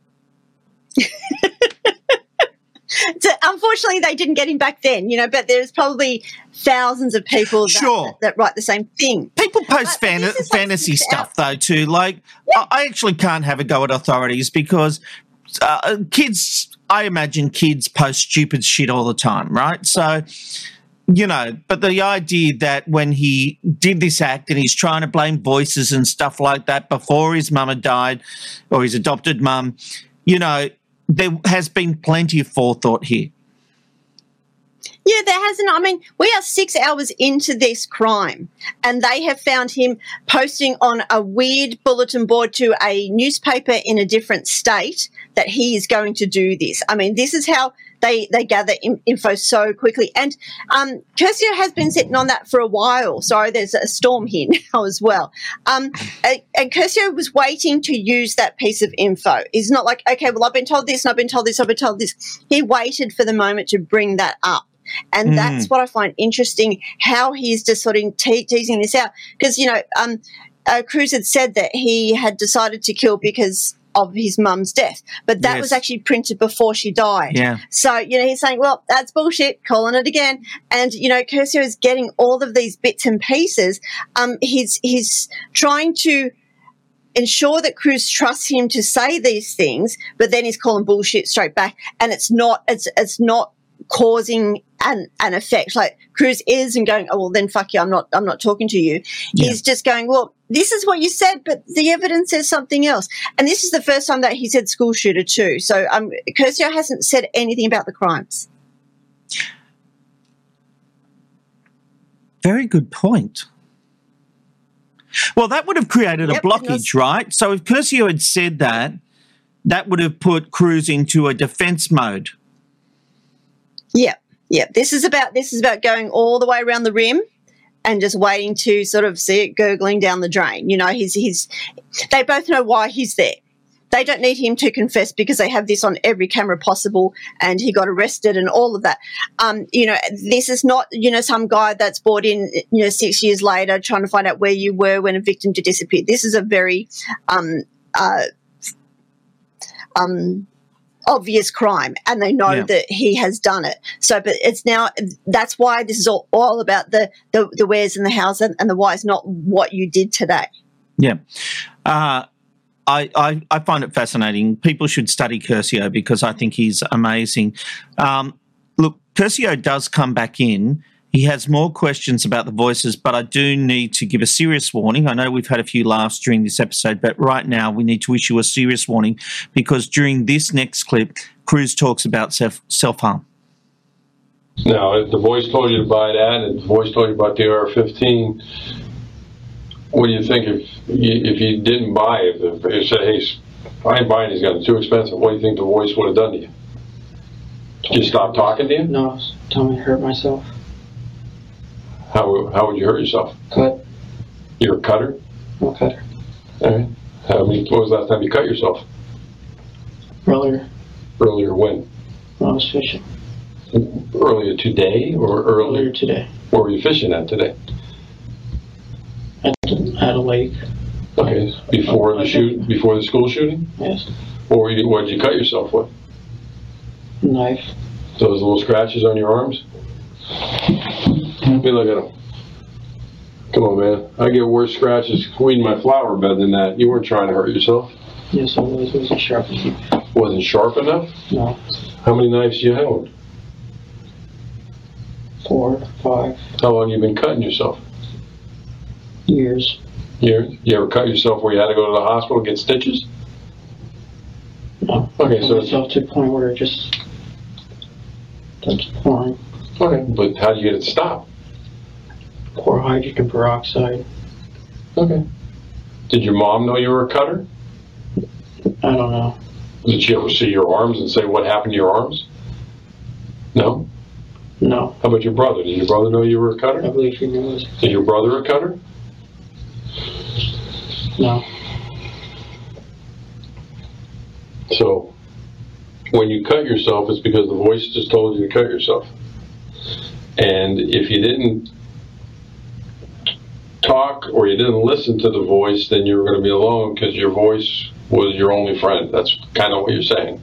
So, unfortunately, they didn't get him back then, you know, but there's probably thousands of people that write the same thing. People post fantasy stuff, though, too. Like, yeah. I actually can't have a go at authorities because kids, I imagine kids post stupid shit all the time, right? So, you know, but the idea that when he did this act and he's trying to blame voices and stuff like that before his mum had died or his adopted mum, you know, there has been plenty of forethought here. Yeah, there hasn't. I mean, we are 6 hours into this crime and they have found him posting on a weird bulletin board to a newspaper in a different state that he is going to do this. I mean, this is how they gather info so quickly. And Curcio has been sitting on that for a while. Sorry, there's a storm here now as well. And Curcio was waiting to use that piece of info. He's not like, okay, well, I've been told this and I've been told this, I've been told this. He waited for the moment to bring that up. And that's what I find interesting, how he's just sort of teasing this out. Because, you know, Cruz had said that he had decided to kill because of his mum's death. But that was actually printed before she died. Yeah. So, you know, he's saying, well, that's bullshit, calling it again. And, you know, Curcio is getting all of these bits and pieces. He's trying to ensure that Cruz trusts him to say these things, but then he's calling bullshit straight back. And it's not causing an effect. Like Cruz isn't going, oh well, then fuck you, I'm not talking to you. Yeah. He's just going, well, this is what you said, but the evidence says something else. And this is the first time that he said school shooter too. So Curcio hasn't said anything about the crimes. Very good point. Well, that would have created a blockage, right? So if Curcio had said that, that would have put Cruz into a defense mode. Yeah. This is about going all the way around the rim and just waiting to sort of see it gurgling down the drain. You know, they both know why he's there. They don't need him to confess because they have this on every camera possible and he got arrested and all of that. You know, this is not, you know, some guy that's brought in, you know, 6 years later trying to find out where you were when a victim did disappear. This is a very obvious crime and they know that he has done it. So, but it's now, that's why this is all about the where's and the hows and the whys, not what you did today. Yeah. I find it fascinating. People should study Curcio because I think he's amazing. Look, Curcio does come back in. He has more questions about the voices, but I do need to give a serious warning. I know we've had a few laughs during this episode, but right now we need to issue a serious warning because during this next clip, Cruz talks about self-harm. Now, if the voice told you to buy that and the voice told you about the AR-15, what do you think if you didn't buy it? If you said, hey, I ain't buying these guns, too expensive, what do you think the voice would have done to you? Just stop talking to you? No, tell me to hurt myself. How would you hurt yourself? Cut. You're a cutter? I'm a cutter. All right. When was the last time you cut yourself? Earlier. Earlier when? When I was fishing. Earlier today or earlier? Earlier today. Where were you fishing at today? At a lake. Okay. Before the school shooting? Yes. What did you cut yourself with? Knife. Those little scratches on your arms? Let me look at them. Come on, man. I get worse scratches weeding my flower bed than that. You weren't trying to hurt yourself. Yes, I was. It wasn't sharp enough. Wasn't sharp enough? No. How many knives do you have? 4, 5. How long have you been cutting yourself? Years. Years? You ever cut yourself where you had to go to the hospital and get stitches? No. Okay, so myself to the point where it just starts pouring. Okay, but how do you get it to stop? Pour hydrogen peroxide. Okay. Did your mom know you were a cutter? I don't know. Did she ever see your arms and say what happened to your arms? No? No. How about your brother? Did your brother know you were a cutter? I believe he knows. Is your brother a cutter? No. So, when you cut yourself, it's because the voice just told you to cut yourself. And if you didn't talk or you didn't listen to the voice, then you were going to be alone because your voice was your only friend. That's kind of what you're saying.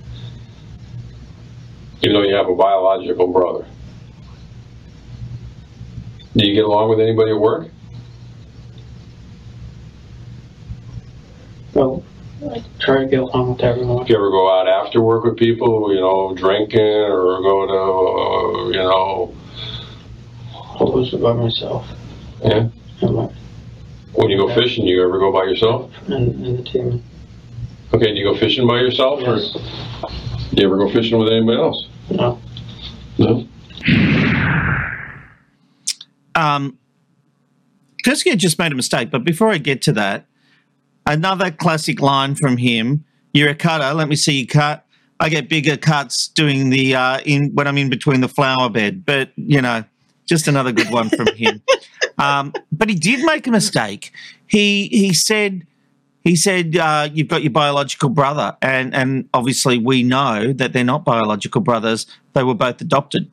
Even though you have a biological brother. Do you get along with anybody at work? Well, I try to get along with everyone. Do you ever go out after work with people, drinking or go to, Always by myself. Yeah? When you go fishing, do you ever go by yourself? And the team. Okay, do you go fishing by yourself? Yes. Or do you ever go fishing with anybody else? No. No? Persky just made a mistake, but before I get to that, another classic line from him, you're a cutter, let me see you cut. I get bigger cuts doing the when I'm in between the flower bed, but, just another good one from him. But he did make a mistake. He said you've got your biological brother, and obviously we know that they're not biological brothers. They were both adopted.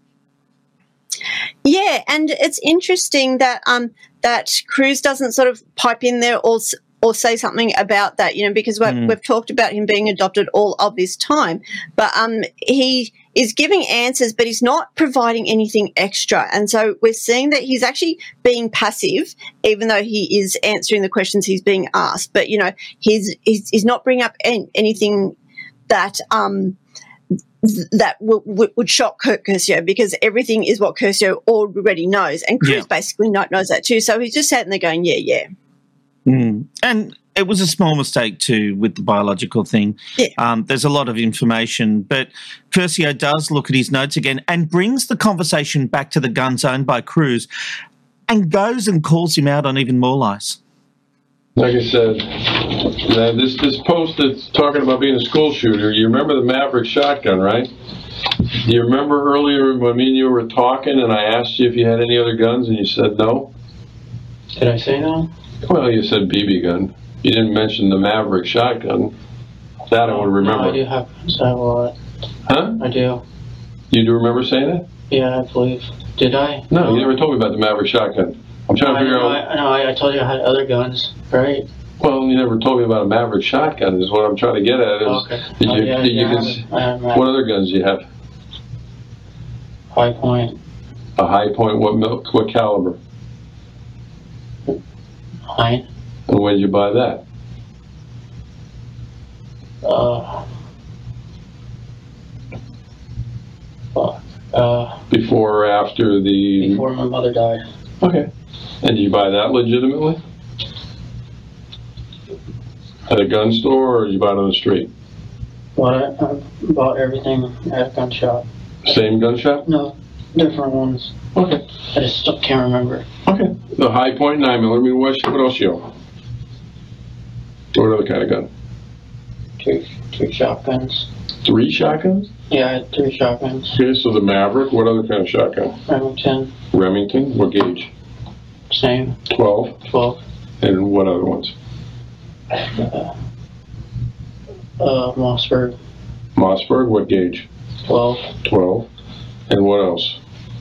Yeah, and it's interesting that that Cruz doesn't sort of pipe in there or say something about that, because we've talked about him being adopted all of this time, but he is giving answers, but he's not providing anything extra, and so we're seeing that he's actually being passive, even though he is answering the questions he's being asked. But he's not bringing up anything that that would shock Curcio, because everything is what Curcio already knows, and Cruz basically knows that too. So he's just sitting there going, yeah. And it was a small mistake too with the biological thing. Yeah. There's a lot of information, but Curcio does look at his notes again and brings the conversation back to the guns owned by Cruz and goes and calls him out on even more lies. Like I said, this post that's talking about being a school shooter, you remember the Maverick shotgun, right? Do you remember earlier when me and you were talking and I asked you if you had any other guns and you said no? Did I say no? Well, you said BB gun. You didn't mention the Maverick shotgun. That I would remember. No, I do have guns. I have a lot. Huh? I do. You do remember saying that? Yeah, I believe. Did I? No, you never told me about the Maverick shotgun. I'm trying to figure out. I told you I had other guns, right? Well, you never told me about a Maverick shotgun. Is what I'm trying to get at. Is, what other guns do you have? High point. A high point. What caliber? 9. And when did you buy that? Before or after the... Before my mother died. Okay. And did you buy that legitimately? At a gun store, or did you buy it on the street? I bought everything at a gun shop. Same gun shop? No, different ones. Okay. I just can't remember. Okay. The High Point 9mm, what else you own? What other kind of gun? Two shotguns. 3 shotguns? Yeah, I had 3 shotguns. Okay, so the Maverick, what other kind of shotgun? Remington. Remington, what gauge? Same. 12? 12. And what other ones? Mossberg. Mossberg, what gauge? 12. 12. And what else?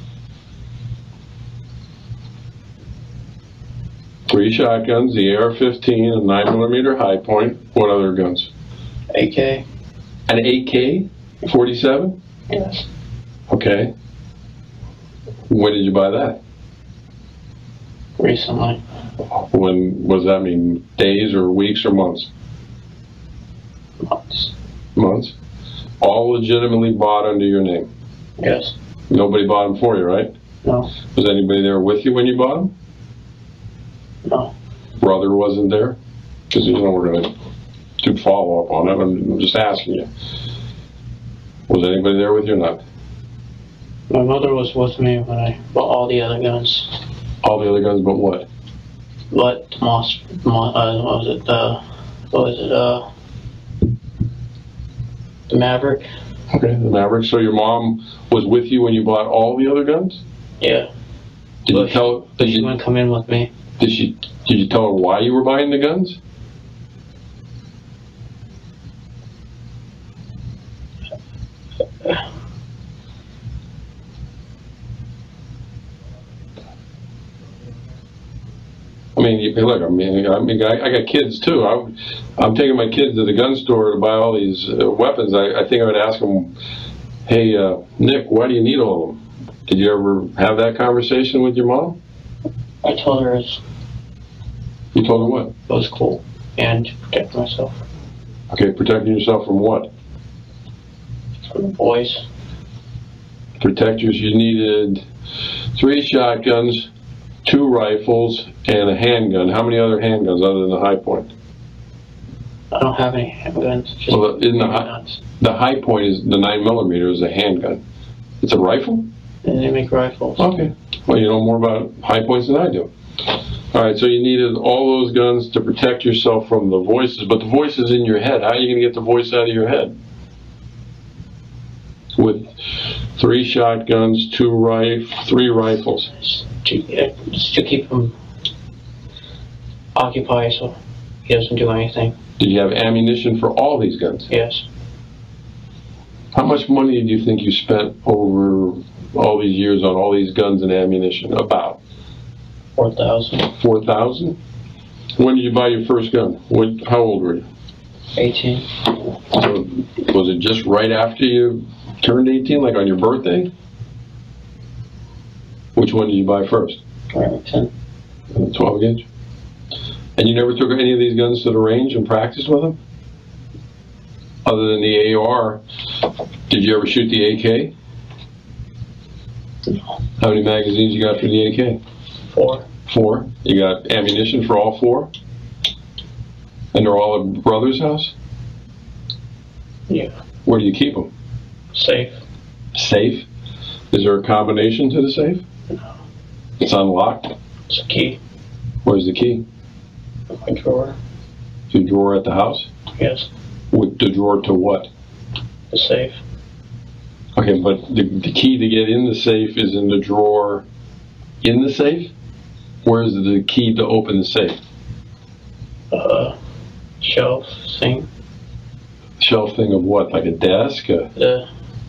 3 shotguns, the AR-15, a 9mm High Point. What other guns? AK. An AK-47? Yes. Okay. When did you buy that? Recently. When, what does that mean? Days or weeks or months? Months. Months? All legitimately bought under your name? Yes. Nobody bought them for you, right? No. Was anybody there with you when you bought them? No. Brother wasn't there? Because, you know, we're going to do follow-up on it. I'm just asking you. Was anybody there with you or not? My mother was with me when I bought all the other guns. All the other guns but what? But the Maverick. Okay, the Maverick. So your mom was with you when you bought all the other guns? Yeah. Did you tell? She wouldn't come in with me. Did you tell her why you were buying the guns? I mean, look. I got kids too. I'm taking my kids to the gun store to buy all these weapons. I think I would ask them, "Hey, Nick, why do you need all of them?" Did you ever have that conversation with your mom? I told her You told her what? it was cool and to protect myself Okay, protecting yourself from what? from the boys. Protectors. You needed 3 shotguns, 2 rifles, and a handgun. How many other handguns other than the High Point? I don't have any handguns. Just Well, in guns. the High Point is the 9mm is a handgun. It's a rifle? And they make rifles. Okay. Well, you know more about High Points than I do. All right, so you needed all those guns to protect yourself from the voices, but the voice is in your head. How are you going to get the voice out of your head? With 3 shotguns, 3 rifles. Just to keep him occupied so he doesn't do anything. Did you have ammunition for all these guns? Yes. How much money do you think you spent over all these years on all these guns and ammunition? About 4,000. 4,000? When did you buy your first gun? How old were you? 18. So, was it just right after you turned 18, like on your birthday? Which one did you buy first? Remington. 12 gauge? And you never took any of these guns to the range and practiced with them? Other than the AR, did you ever shoot the AK? No. How many magazines you got for the AK? 4. 4? You got ammunition for all 4? And they're all at brother's house? Yeah. Where do you keep them? Safe. Safe? Is there a combination to the safe? No. It's unlocked? It's a key. Where's the key? In my drawer. Your drawer at the house? Yes. With the drawer to what? The safe. Okay, but the key to get in the safe is in the drawer in the safe? Where's the key to open the safe? Shelf thing. Shelf thing of what? Like a desk? The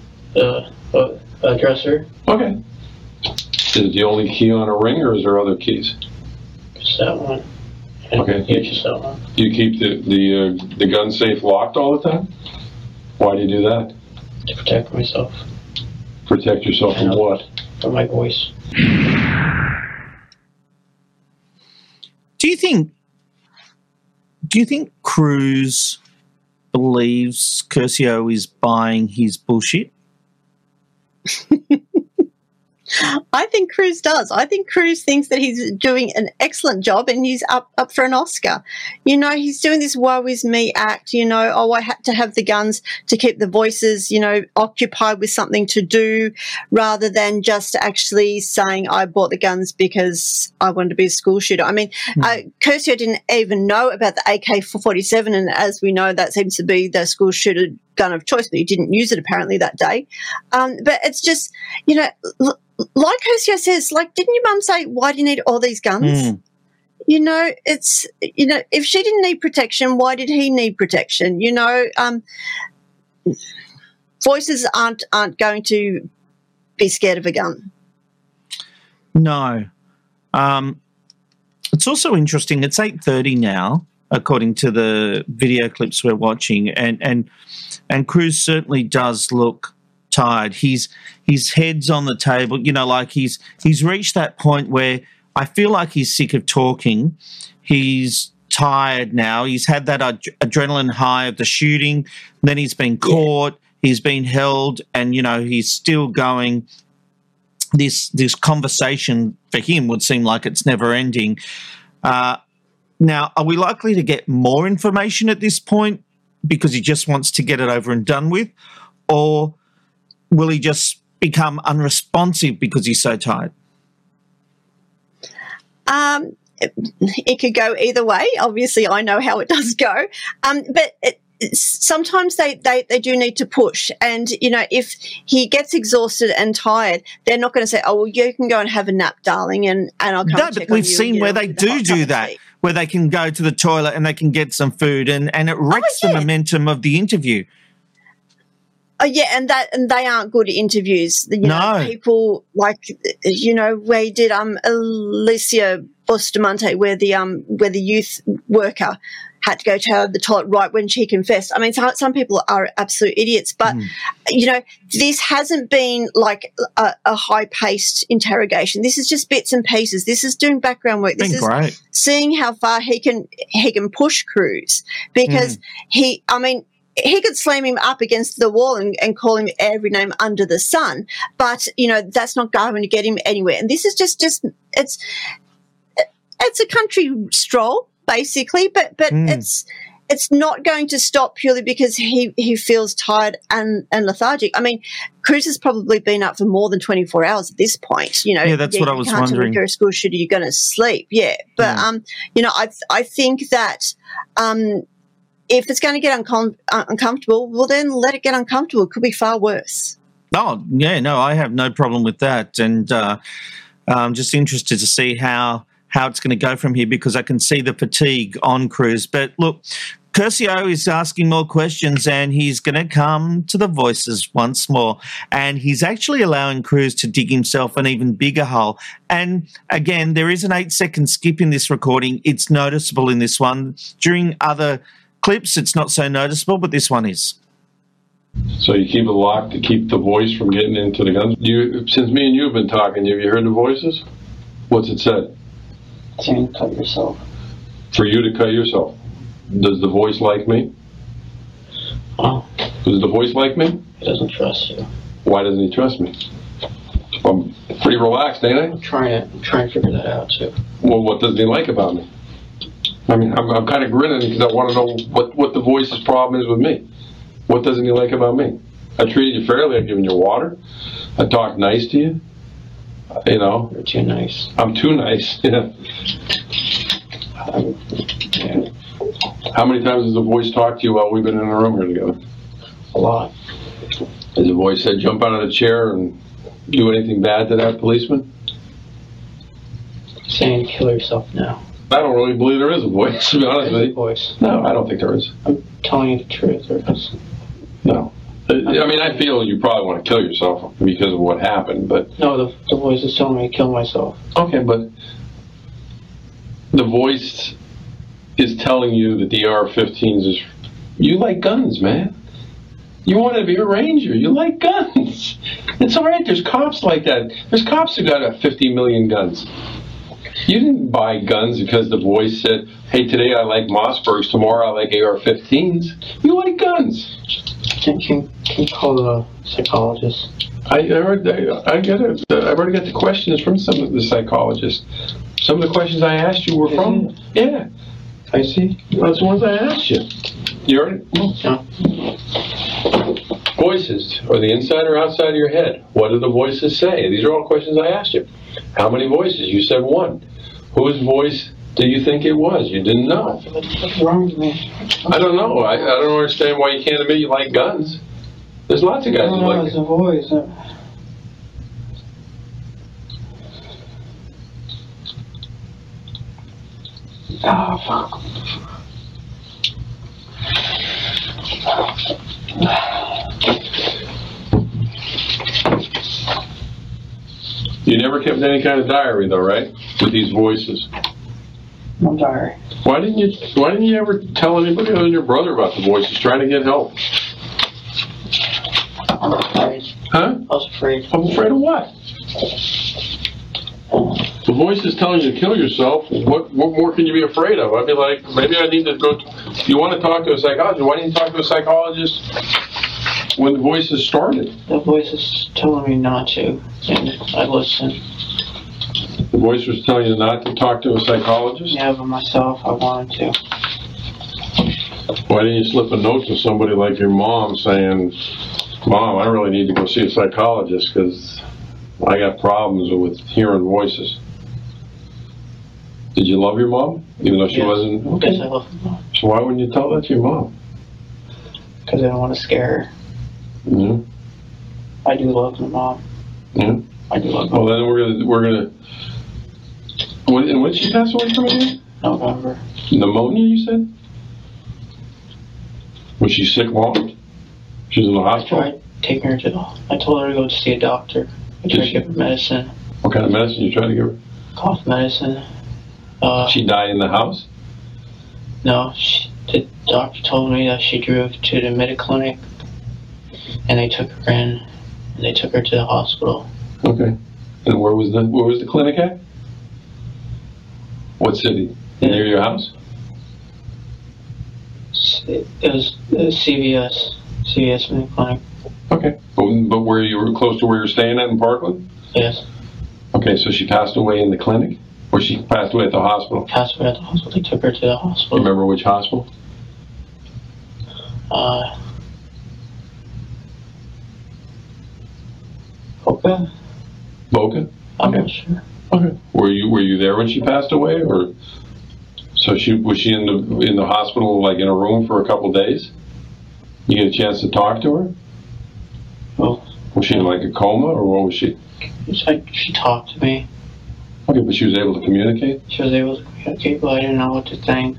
dresser. Okay. Is it the only key on a ring, or is there other keys? Just that one. And Okay. Yeah, just that one. Do you keep the gun safe locked all the time? Why do you do that? To protect myself. Protect yourself from what? From my voice. Do you think Cruz believes Curcio is buying his bullshit? I think Cruise does. I think Cruise thinks that he's doing an excellent job and he's up for an Oscar. You know, he's doing this woe is me act, you know, oh, I had to have the guns to keep the voices, you know, occupied with something to do rather than just actually saying I bought the guns because I wanted to be a school shooter. I mean, Curcio didn't even know about the AK-47, and as we know, that seems to be the school shooter gun of choice, but he didn't use it apparently that day. But it's just, you know, like Curcio says, like, didn't your mum say, why do you need all these guns? You know, it's, you know, if she didn't need protection, why did he need protection? You know, voices aren't going to be scared of a gun. No. It's also interesting. It's 8:30 now, according to the video clips we're watching, and Cruise certainly does look tired. His head's on the table, you know, like he's reached that point where I feel like he's sick of talking. He's tired now. He's had that adrenaline high of the shooting. Then he's been caught. He's been held, and you know he's still going. This conversation for him would seem like it's never ending. Now, are we likely to get more information at this point because he just wants to get it over and done with, or will he just become unresponsive because he's so tired? It could go either way. Obviously, I know how it does go. But sometimes they do need to push. And, you know, if he gets exhausted and tired, they're not going to say, oh, well, you can go and have a nap, darling, and I'll come check on you. No, but we've seen where they do that, where they can go to the toilet and they can get some food, and it wrecks the momentum of the interview. Oh, yeah, and they aren't good interviews. You know, people like, you know, where he did Alicia Bustamante, where the youth worker had to go to the toilet right when she confessed. I mean, some people are absolute idiots, but, you know, this hasn't been like a high-paced interrogation. This is just bits and pieces. This is doing background work. This is seeing how far he can push Cruise, because he could slam him up against the wall and call him every name under the sun, but, you know, that's not going to get him anywhere. And this is just it's a country stroll, basically, but it's not going to stop purely because he feels tired and lethargic. I mean, Cruise has probably been up for more than 24 hours at this point. You know, yeah, that's what I was wondering. If you're a school shooter, you're going to sleep, but you know, I think that if it's going to get uncomfortable, well, then let it get uncomfortable. It could be far worse. Oh, yeah, no, I have no problem with that, and I'm just interested to see how it's going to go from here, because I can see the fatigue on Cruise. But look, Curcio is asking more questions, and he's going to come to the voices once more, and he's actually allowing Cruise to dig himself an even bigger hole. And again, there is an 8-second skip in this recording. It's noticeable in this one. During other clips, it's not so noticeable, but this one is. So you keep it locked to keep the voice from getting into the guns? Since me and you have been talking, have you heard the voices? What's it said? Saying cut yourself. For you to cut yourself. Does the voice like me? Oh. Does the voice like me? He doesn't trust you. Why doesn't he trust me? I'm pretty relaxed, ain't I? I'm trying to figure that out, too. Well, what doesn't he like about me? I mean, I'm kind of grinning because I want to know what the voice's problem is with me. What doesn't he like about me? I treated you fairly. I've given you water. I talked nice to you. You know. You're too nice. I'm too nice. Yeah. Yeah. How many times has the voice talked to you while we've been in a room here together? A lot. Has the voice said jump out of the chair and do anything bad to that policeman? Saying kill yourself now. I don't really believe there is a voice, to be honest with you. Voice. No, I don't think there is. I'm telling you the truth. There is. No. I mean, I feel you probably want to kill yourself because of what happened, but... No, the voice is telling me to kill myself. Okay, but the voice is telling you that the AR-15s is... You like guns, man. You want to be a ranger. You like guns. It's all right. There's cops like that. There's cops who got 50 million guns. You didn't buy guns because the voice said, hey, today I like Mossbergs, tomorrow I like AR-15s. You like guns. Can you call the psychologist? I get it. I've already got the questions from some of the psychologists. Some of the questions I asked you were from. Yeah. I see. That's the ones I asked you. You already? No. Voices. Are they inside or outside of your head? What do the voices say? These are all questions I asked you. How many voices? You said one. Whose voice do you think it was? You didn't know. What's wrong with me? I don't know. I don't understand why you can't admit you like guns. There's lots of guys who like it's a voice. Oh, fuck. You never kept any kind of diary, though, right? With these voices. No diary. Why didn't you ever tell anybody other than your brother about the voices, trying to get help? I'm afraid. Huh? I was afraid. I'm afraid of what? The voice is telling you to kill yourself. What more can you be afraid of? I'd be like, maybe I need to go. You want to talk to a psychologist? Why didn't you talk to a psychologist when the voices started? The voice is telling me not to, and I listen. The voice was telling you not to talk to a psychologist? Yeah, but myself, I wanted to. Why didn't you slip a note to somebody like your mom saying, Mom, I really need to go see a psychologist because I got problems with hearing voices? Did you love your mom? Even though she wasn't? Okay. Yes, I love my mom. So why wouldn't you tell that to your mom? Because I don't want to scare her. Mm-hmm. I do love my mom. Yeah. I do love my Well, then we're gonna. When did she pass away from again? November. Pneumonia, you said? Was she sick long? She was in the hospital? I tried taking her to I told her to go to see a doctor. I tried to give her medicine. What kind of medicine you tried to give her? Cough medicine. She died in the house? No, the doctor told me that she drove to the Mediclinic, and they took her in, and they took her to the hospital. Okay. And where was the clinic at? What city? Near your house? It was CVS Mediclinic. Okay. But where you were close to where you're staying at in Parkland? Yes. Okay, so she passed away in the clinic? Or she passed away at the hospital? Passed away at the hospital. They took her to the hospital. You remember which hospital? Boca? Boca? I'm not sure. Okay. Were you there when she passed away, or so was she in the hospital, like in a room for a couple days? You get a chance to talk to her? Well, was she in like a coma, or what was she? It's like she talked to me. Okay, but she was able to communicate? She was able to communicate, but I didn't know what to think.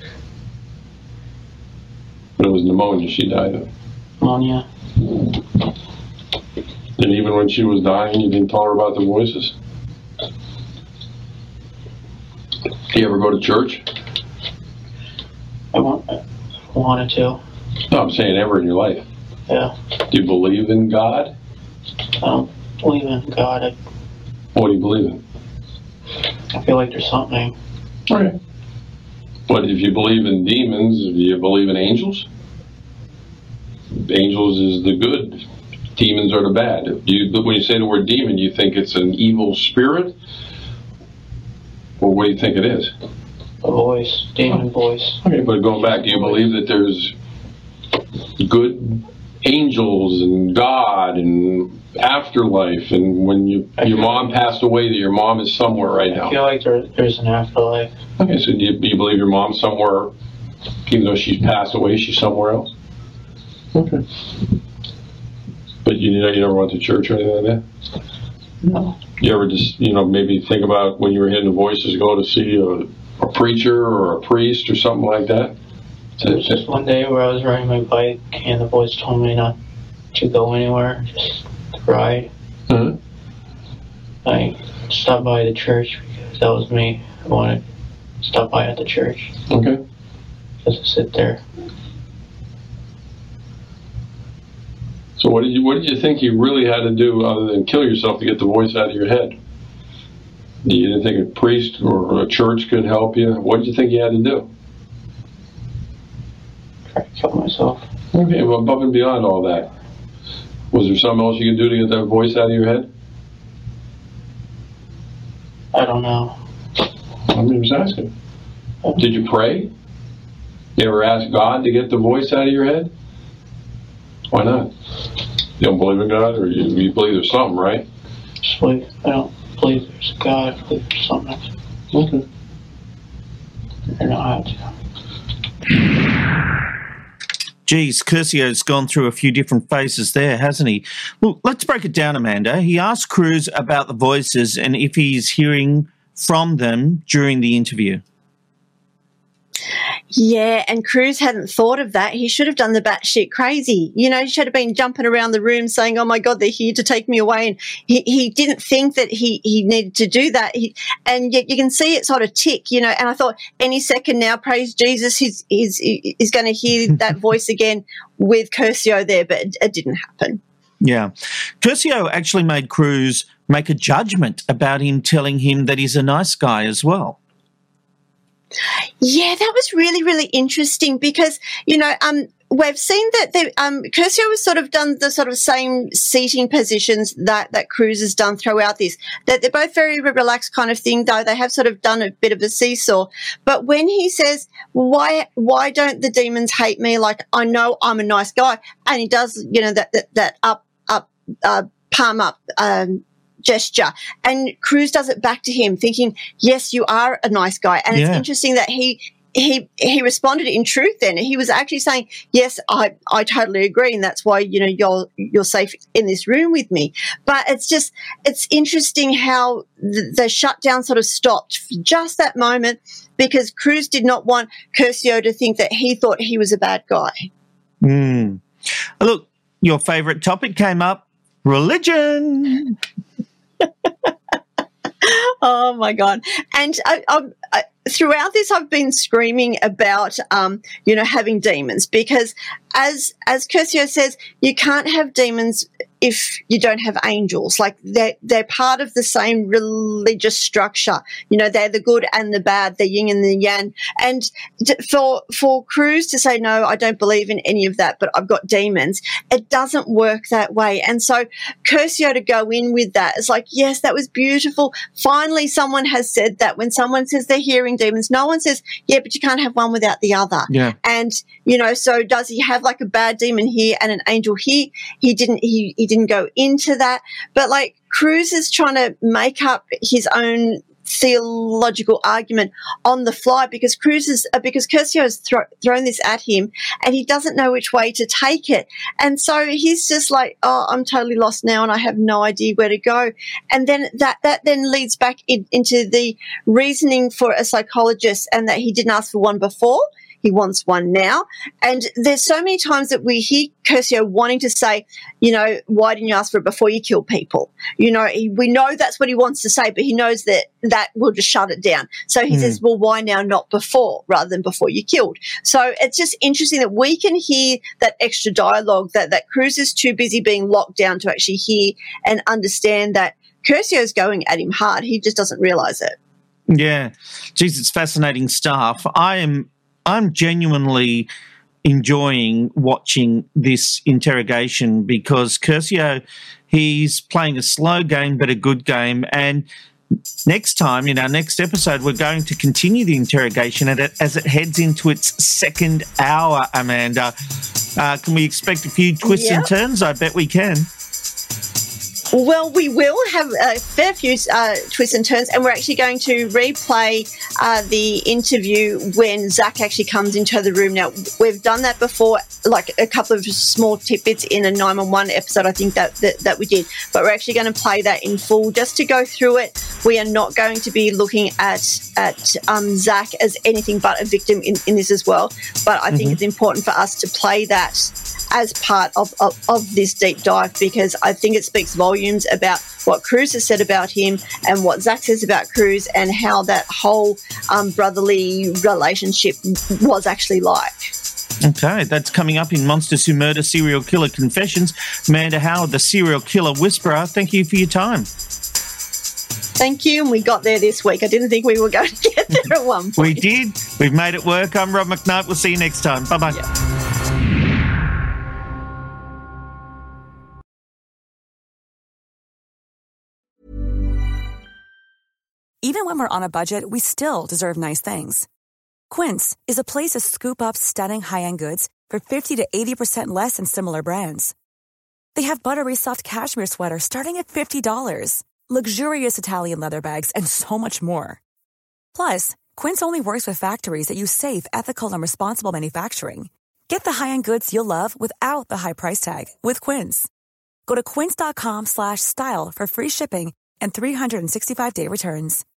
But it was pneumonia she died of. Pneumonia. And even when she was dying, you didn't tell her about the voices? Do you ever go to church? I wanted to. No, I'm saying ever in your life. Yeah. Do you believe in God? I don't believe in God. What do you believe in? I feel like there's something. Okay. But if you believe in demons, do you believe in angels? Angels is the good. Demons are the bad. When you say the word demon, do you think it's an evil spirit? Or what do you think it is? A voice. Demon voice. Okay, but going back, do you believe that there's good angels and God and afterlife, and when your mom passed away, that your mom is somewhere right now? I feel like there's an afterlife. Okay, so do you believe your mom's somewhere, even though she's passed away, she's somewhere else? Okay. But you never went to church or anything like that? No. You ever just, maybe think about when you were hearing the voices, go to see a preacher or a priest or something like that? There was just one day where I was riding my bike and the voice told me not to go anywhere, just ride. Mm-hmm. I stopped by the church because that was me. I wanted to stop by at the church. Okay. Just to sit there. So what did you think you really had to do other than kill yourself to get the voice out of your head? You didn't think a priest or a church could help you? What did you think you had to do? Try to kill myself. Okay, well, above and beyond all that, was there something else you could do to get that voice out of your head? I don't know. I'm just asking. Did you pray? You ever ask God to get the voice out of your head? Why not? You don't believe in God, or you believe there's something, right? I don't believe there's a God. I believe there's something else. Okay. I know how to. Geez, Curcio's gone through a few different phases there, hasn't he? Well, let's break it down, Amanda. He asked Cruz about the voices and if he's hearing from them during the interview. Yeah, and Cruz hadn't thought of that. He should have done the batshit crazy. You know, he should have been jumping around the room saying, oh, my God, they're here to take me away. And he didn't think that he needed to do that. And yet you can see it sort of tick, you know, and I thought any second now, praise Jesus, he's going to hear that voice again with Curcio there, but it didn't happen. Yeah. Curcio actually made Cruz make a judgment about him telling him that he's a nice guy as well. Yeah, that was really, really interesting because, you know, we've seen that Curcio has sort of done the sort of same seating positions that Cruz has done throughout this. That they're both very relaxed kind of thing, though they have sort of done a bit of a seesaw. But when he says, why don't the demons hate me? Like, I know I'm a nice guy. And he does, you know, that palm up, gesture, and Cruz does it back to him thinking, yes, you are a nice guy. And It's interesting that he responded in truth then. He was actually saying, yes, I totally agree, and that's why, you know, you're safe in this room with me. But it's interesting how the shutdown sort of stopped for just that moment because Cruz did not want Curcio to think that he thought he was a bad guy. Look, your favourite topic came up, religion. Oh my God! And throughout this, I've been screaming about, you know, having demons because, as Curcio says, you can't have demons if you don't have angels. Like they're part of the same religious structure. You know, they're the good and the bad, the yin and the yang. And for Cruz to say, no, I don't believe in any of that, but I've got demons, it doesn't work that way. And so Curcio to go in with that, it's like, yes, that was beautiful. Finally, someone has said that. When someone says they're hearing demons, no one says, yeah, but you can't have one without the other. Yeah. And, you know, so does he have like a bad demon here and an angel here? He didn't go into that. But like Cruz is trying to make up his own theological argument on the fly because Curcio has thrown this at him and he doesn't know which way to take it. And so he's just like, oh, I'm totally lost now and I have no idea where to go. And then that then leads back into the reasoning for a psychologist and that he didn't ask for one before. He wants one now. And there's so many times that we hear Curcio wanting to say, you know, why didn't you ask for it before you kill people? You know, we know that's what he wants to say, but he knows that will just shut it down. So he says, well, why now, not before, rather than before you killed? So it's just interesting that we can hear that extra dialogue that Cruz is too busy being locked down to actually hear and understand that Curcio's going at him hard. He just doesn't realize it. Yeah. Geez, it's fascinating stuff. I'm genuinely enjoying watching this interrogation because Curcio, he's playing a slow game but a good game. And next time, in our next episode, we're going to continue the interrogation as it heads into its second hour, Amanda. Can we expect a few twists and turns? I bet we can. Well, we will have a fair few twists and turns, and we're actually going to replay the interview when Zach actually comes into the room. Now, we've done that before, like a couple of small tidbits in a 911 episode, I think that we did, but we're actually going to play that in full just to go through it. We are not going to be looking at Zach as anything but a victim in this as well, but I think it's important for us to play that as part of this deep dive because I think it speaks volumes about what Cruz has said about him and what Zach says about Cruz and how that whole brotherly relationship was actually like. Okay, that's coming up in Monsters Who Murder Serial Killer Confessions. Amanda Howard, the Serial Killer Whisperer, thank you for your time. Thank you, and we got there this week. I didn't think we were going to get there at one point. We did. We've made it work. I'm Rob McKnight. We'll see you next time. Bye-bye. Yeah. Even when we're on a budget, we still deserve nice things. Quince is a place to scoop up stunning high-end goods for 50 to 80% less than similar brands. They have buttery soft cashmere sweaters starting at $50, luxurious Italian leather bags, and so much more. Plus, Quince only works with factories that use safe, ethical, and responsible manufacturing. Get the high-end goods you'll love without the high price tag with Quince. Go to quince.com/style for free shipping and 365-day returns.